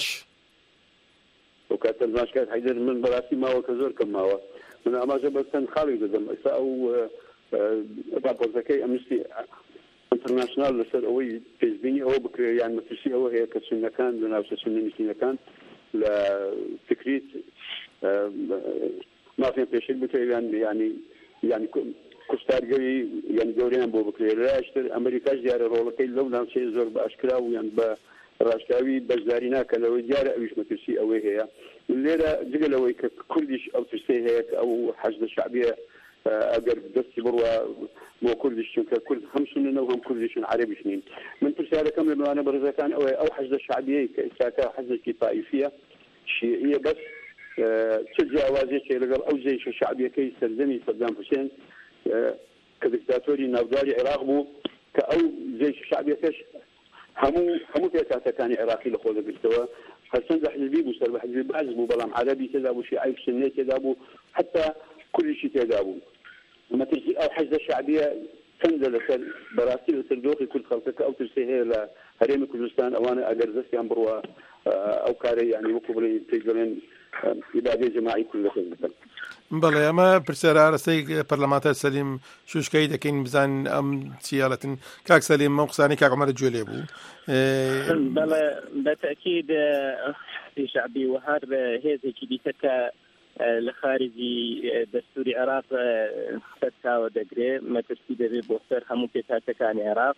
Speaker 12: ئەو کاتە باشکات حەیدەر من بەڕاستی ماوە کە زۆر کەم ماوە من ئاماژە بە چەند خاڵی دەدەم ئێستا ئەو راپۆرتەکەی ئەمنیستی ئینتەرناشنال لەسەر ئەوەی پێشبینی ئەوە بکرێ یان مەترسی ئەوە هەیە کە سونەکان لە ناوچە سونە نشینەکان لە تکریت مافیان پێشێک بکرێن ینی کوشتارگەری یان گەوریان بۆ بکرێ لاشتر ئەمریکاش دیارە ڕۆڵەکەی لەو ناوچەی زۆر بە ئاشکرا و یان بە ڕاشکاوی بەشداری ناکەنەوەی دیارە ئەویش مەترسی ئەوەی هەیە لێرە جگەلەوەی کە کوردیش ئەو ترسەی هەیە کە ئەو حەجدە شعبیە ئەگەر دەستی بڕوە بۆ کوردیش چونکە کورد هەم سوننە و هەم کوردیشن عەرەبیش نین من پرسیارەکەم لە نێوانە بەڕێزەکان ئەوەیە ئەو حەجدە شعبیەی کە ئێستاکە حەجدێکی تائیفیە شیعیە بەس چه جیاوازێکی لەگەڵ ئەو جێیشە شعبیەکەی سەردەمی سەدام حوسێن کە دیکتاتۆری ناوداری عێراق بوو کە ئەو جێیشە شعبیەکەش هەموو پێکاتەکانی عێراقی لە خۆ دەگرتەوە هەرچەندە حزبی بوو سەر بە حزبی باز بوو بەڵام عەرەبی تێدا بوو شیعی سنی تێدا بوو حتا کوردیشی تێدا بوو مەترسی ئەو حەجدە شعبیە چەندە لەسەر بەڕاستی لەسەر دۆخی کورد خەڵکەکە ئەو ترسێ هەیە لە هەرێمی کوردستان ئەوانە ئەگەر دەستیان بڕوە ئەو کارە یعنی وەکو بڵێ پێی دەڵێن ئیبادەی جەماعی کوردەکە بکەن.
Speaker 6: بەڵێ ئەمە پرسیارە ئارەستەی پەرلەمانتەر سەلیم شوشکەی دەکەین بزان ئەم چیاڵەتن کاک سەلیم ئەم قسانی کاک عومەر گوێ لێ بوو.
Speaker 7: بەڵێ بەتەکید شعبی و هەر هێزێکی دیکە کە لە خارجی دەستوری عێراق سەرچاوە دەگرێت مەترسی دەبێت بۆ سەر هەموو پێکاتەکانی عێراق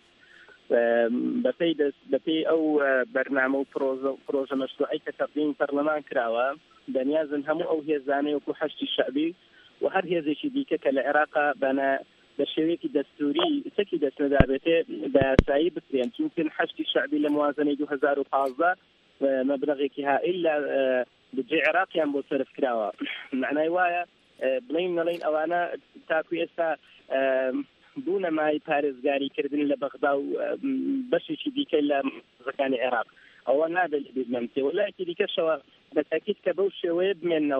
Speaker 7: بەپێی ئەو بەرنامە و پرۆژە مەشروعی کە تەقدیم پەرلەمان کراوە بەنیازن هەموو ئەو هێزانەی وەکو حەشتی شعبی و هەر هێزێکی دیکە کە لە عێراقا بەنە بە شێوەیەکی دەستوری سەکی دەستنەدابێتێ بە یاسایی بکرێن چونکە حەشتی شعبی لە موازنەی 2015 مەبلەغێکی هائیل لە بجێ عێراقیان بۆ سەرف کراوە معنای وایە بڵین نەڵین ئەوانە تاکو ئێستا بوونە مای پارێزگاریکردن لە بەغدا و بەشێکی دیکە لە زەکانی عێراق ئەوە نابێت بێتمەمتێ وەلایەکی دیکەشەوە بەتاکید کە بەو شێوەیە بمێننەوە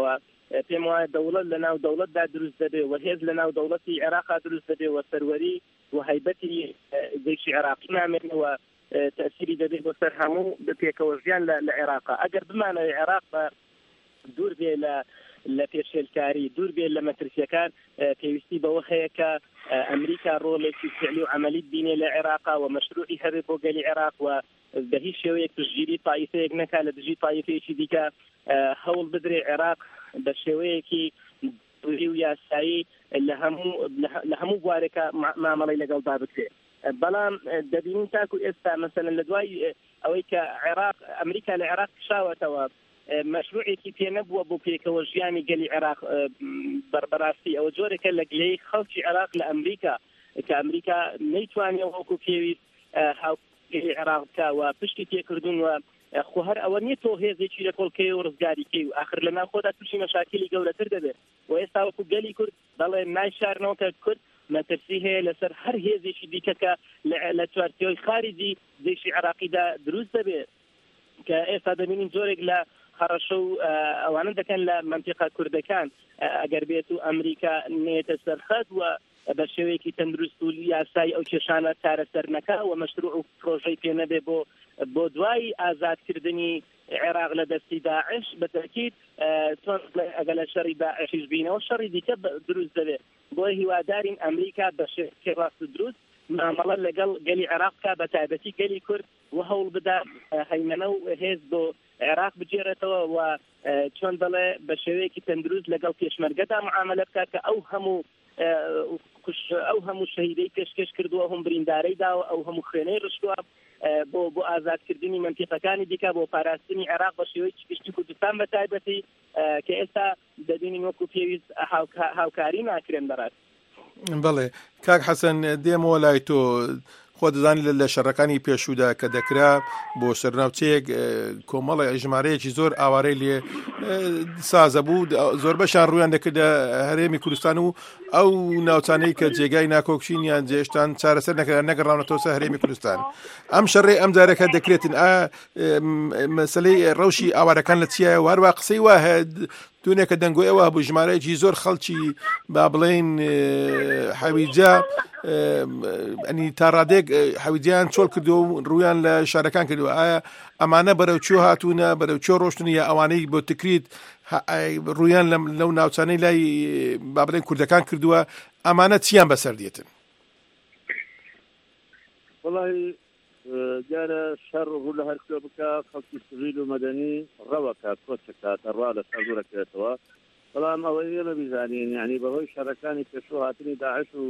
Speaker 7: پێم وایە دەوڵەت لەناو دەوڵەتدا دروست دەبێ و هێز لەناو دەوڵەتی عێراقا دروست دەبێ و سەروەری و هەیبەتی جێشی عێراقی نامێنەوە تأثیری دەبێت بۆ سەر هەموو پێکەوەژیان لە عێراقا ئەگەر بمانەوە عێراق بە دوور بێ لە پێشێلکاری دوور بێت لە مەترسیەکان پێویستی بەوە هەیە کە ئەمریکا ڕۆڵێکی فعلی و عملی بینێ لە عێراقا و مەشروعی هەبێت بۆ گەلی عێراق و بە هیچ شێوەیەک پشتگیری تایفەیەک نەکات لە دژی تایفەیەکی دیکە هەوڵ بدرێ عێراق بە شێوەیەکی دووری و یاسایی لە هەموو بوارێکە مامەڵەی لەگەڵدا بکرێت. بەڵام دەبینین تاکو ئێستا مەسەلەن لە دوای ئەوەی کە عێراق ئەمریکا لە عێراق کشاوەتەوە مەشروعێکی پێ نەبووە بۆ پێکەوە ژیانی گەلی عێراق بەربەراستی ئەوە جۆرێکە لە گلەی خەڵکی عێراق لە ئەمریکا کە ئەمریکا نەیتوانێ وەکو پێویست هاوگەلی عێراق بکا و پشتی تێکردون و خو هەر ئەوە نیە تۆ هێزێکی لە کۆڵکەی و ڕزگاریکەی و آخر لەناو خۆدا تووشی مەشاکلی گەورەتر دەبێت و ئێستا وەکو گەلی کورد دەڵێ نایشارنەوە کە کورد مەترسی هەیە لەسەر هەر هێزێکی دیکە کە لە چوارچێوەی خارجی دێشی عێراقیدا دروست دەبێت کە ئێستا دەبینین جۆرێک لە هەڕەشە و ئەوانە دەکەن لە منتیقە کوردەکان ئەگەر بێت و ئەمریکا نێتە سەرخەت و بە شێوەیەکی تەندروست و یاسایی ئەو کێشانە چارەسەر نەکا و مەشروع و پرۆژەی پێ نەبێ بۆ دوای ئازادکردنی عێراق لە دەستی داعش بەتەکید چۆن ئەگەر لە شەڕی داعشیش بینەوە شەڕی دیکە دروست دەبێت بۆ هیوادارین ئەمریکا بە شێوەیەکی ڕاست دروست مامەڵە لەگەڵ گەلی عێراق کا بە تایبەتی گەلی کورد و هەوڵ بدا هەیمەنە و هێز بۆ عێراق بجێڕێتەوە و چۆن دەڵێ بە شێوەیەکی تەندروست لەگەڵ پێشمەرگەدا معاملە بکات کە ئەو هەموو شەهیدەی پێشکەش کردووە هەم بریندارەی داوە ئەو هەموو خوێنەی ڕشتووە بۆ ئازادکردنی منتیقەکانی دیکە بۆ پاراستنی عێراق بە شێوەیەکی گشتی کوردستان بە تایبەتی کە ئێستا دەبینین وەکو پێویست هاوکاری ناکرێن بەڕاست.
Speaker 6: بەڵێ کاک حەسەن دێمەوە لای تۆ خۆ دەزانانی لە شەڕەکانی پێشوودا کە دەکرا بۆ سەرناوچەیەک کۆمەڵی ژمارەیەکی زۆر ئاوارەی لێ سازە بوو زۆر بەشان ڕوویان دەکردە هەرێمی کوردستان و ئەو ناوچانەی کە جێگای ناکۆکشین یان جێشتان چارەسەر نەکردن نەگەڕاونەتەوە سەر هەرێمی کوردستان ئەم شەڕێ ئەم جارەکە دەکرێتن مەسەلەی ڕەوشی ئاوارەکان لە چیایە و هەروە قسەی وا هەیە دونێکە دەنگۆیەوە بوو ژمارەیەکی زۆر خەڵکی با بڵێن حەویجە ئەنی تا ڕادێک حەویجیان چۆڵ کردو و ڕوویان لە شارەکان کردووە ئایا ئەمانە بەرەو چۆ هاتوونە بەرەو چۆ ڕۆشتن یا ئەوانەی بۆ تکریت ڕوویان لەو ناوچانەی لای با بڵێن کوردەکان کردووە ئەمانە چیان بەسەر دێتن؟
Speaker 13: وەڵی دیارە شەڕ ڕوو لە هەرکوێ بکە خەڵکی سیڤیل و مەدەنی ڕەوەکە کۆچەکە تەڕوا لە سەر دوورەکرێتەوە بەڵام ئەوەی ئێمە بیزانین یعنی بەهۆی شەڕەکانی پێشوو هاتنی داعش و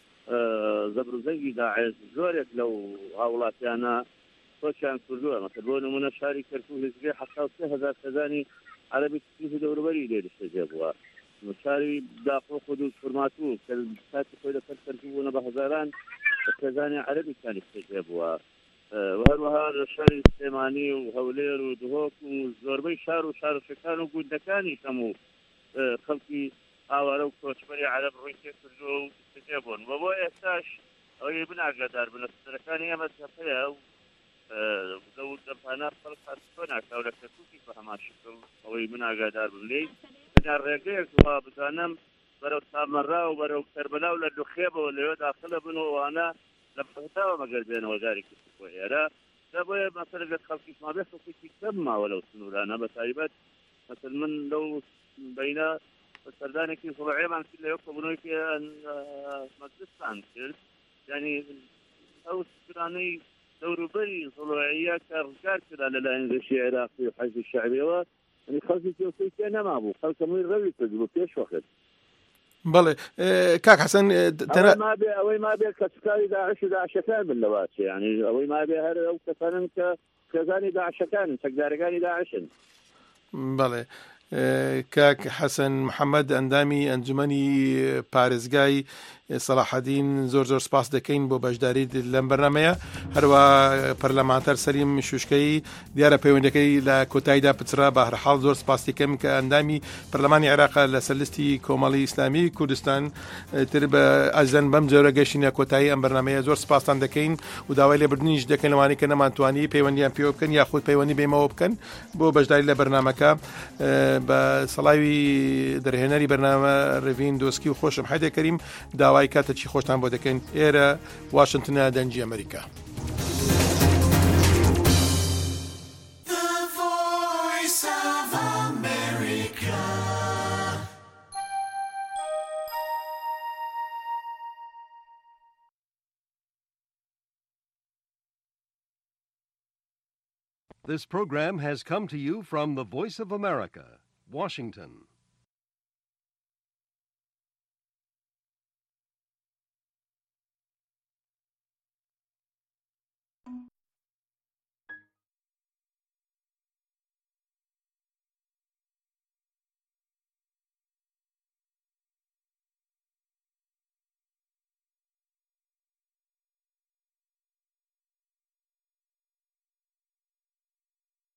Speaker 13: زەبرزەنگی داعش زۆرێک لەو هاوڵاتیانە کۆچیان کردووە مەسەڵەن بۆ نمونە شاری کەرکوو هزبێ 7,000 سەدانی عەرەبی تکلیف دەوروبەری لێ دەستێ بووە شاری داخۆ خود و فرماتوو کە کاتی خۆی لەسەر کەرکوو بوونە بە هەزاران سەدانی عەرەبی کانی دەستێ بووە وهروەها لە شاری سلێمانی و هەولێر و دهۆک و زۆربەی شار و شارشەکان و گوندەکانی کەم و خەڵکی ئاوارە و کۆچبەری عەرەب ڕووی تێ کردووە و دەستێ بوون و بۆ ئێستاش ئەوەی بناگادار بن سەرەکانی ئەمە هەیە و دەور دەمپانە خەڵک تۆ ناکاو لە کەرکووکی بە هەماشکە و ئەوەی بناگادار بن لێی تەنیا ڕێگەیەک وا بزانم بەرەو سامەڕا و بەرەو کەربەلا و لە دوخێبەوە لەوێ داخلە بن و ئەوانە لە بەغداوە مەگەر بێنەوە دارێکی بۆ ئێرە دا بۆیە مەسەلە لە خەڵکی مابێ خەڵکی کەم ماوە لەو سنوورانە بە تایبەت مەسەل من لەو بەینە سەردانێکی سڵعێمان کرد لە یەکە بوونەوەی پێ مەجلسان کرد یعنی ئەو سکرانەی دەوروبەری سڵعەیە کە ڕزگار کرا لەلایەن گەشتی عێراقی و حەزبی شەعبیەوە یعنی خەڵکی پێوەکەی پێ نەمابوو خەڵکەمووی ڕەوی کرد بۆ پێش وەخت.
Speaker 6: بەڵێ کاک حەسەن
Speaker 13: ئەوەی مابێ کە سکاری داعش و داعشەکان بن لەواتێ یعنی ئەوەی مابێ هەر ئەو کەسانن کە خێزانی داعشەکان چەکدارەکانی داعشن.
Speaker 6: بەڵێ کاک حەسەن محەممەد ئەندامی ئەنجومەنی پارێزگای سەلاحەدین زۆر زۆر سپاس دەکەین بۆ بەشداری لەم بەرنامەیە هەروە پەرلەمانتەر سەلیم شوشکەی دیارە پەیوەندەکەی لە کۆتاییدا پچرا بە هەرحاڵ زۆر سپاس دەکەم کە ئەندامی پەرلەمانی عێراق لە سەرلیستی کۆمەڵی ئیسلامی کوردستان تر بە ئەزەن بەم جۆرە گەشتینە کۆتایی ئەم بەرنامەیە زۆر سپاسان دەکەین و داوای لێبوردنیش دەکەن لەوانەی کە نەمانتوانی پەیوەندیان پێوە بکەن یاخود پەیوەندی بێمەوە بکەن بۆ بەشداری لە بەرنامەکە بە سەڵاوی دەرهێنەری بەرنامە ڕێڤین دۆسکی و خۆشم حەیدە کەریم داوای کاتەچی خۆشتان بۆ دەکەین ئێرە واشنگتنە دەنجی ئەمریکا.
Speaker 1: This program has come to you from the Voice of America, Washington.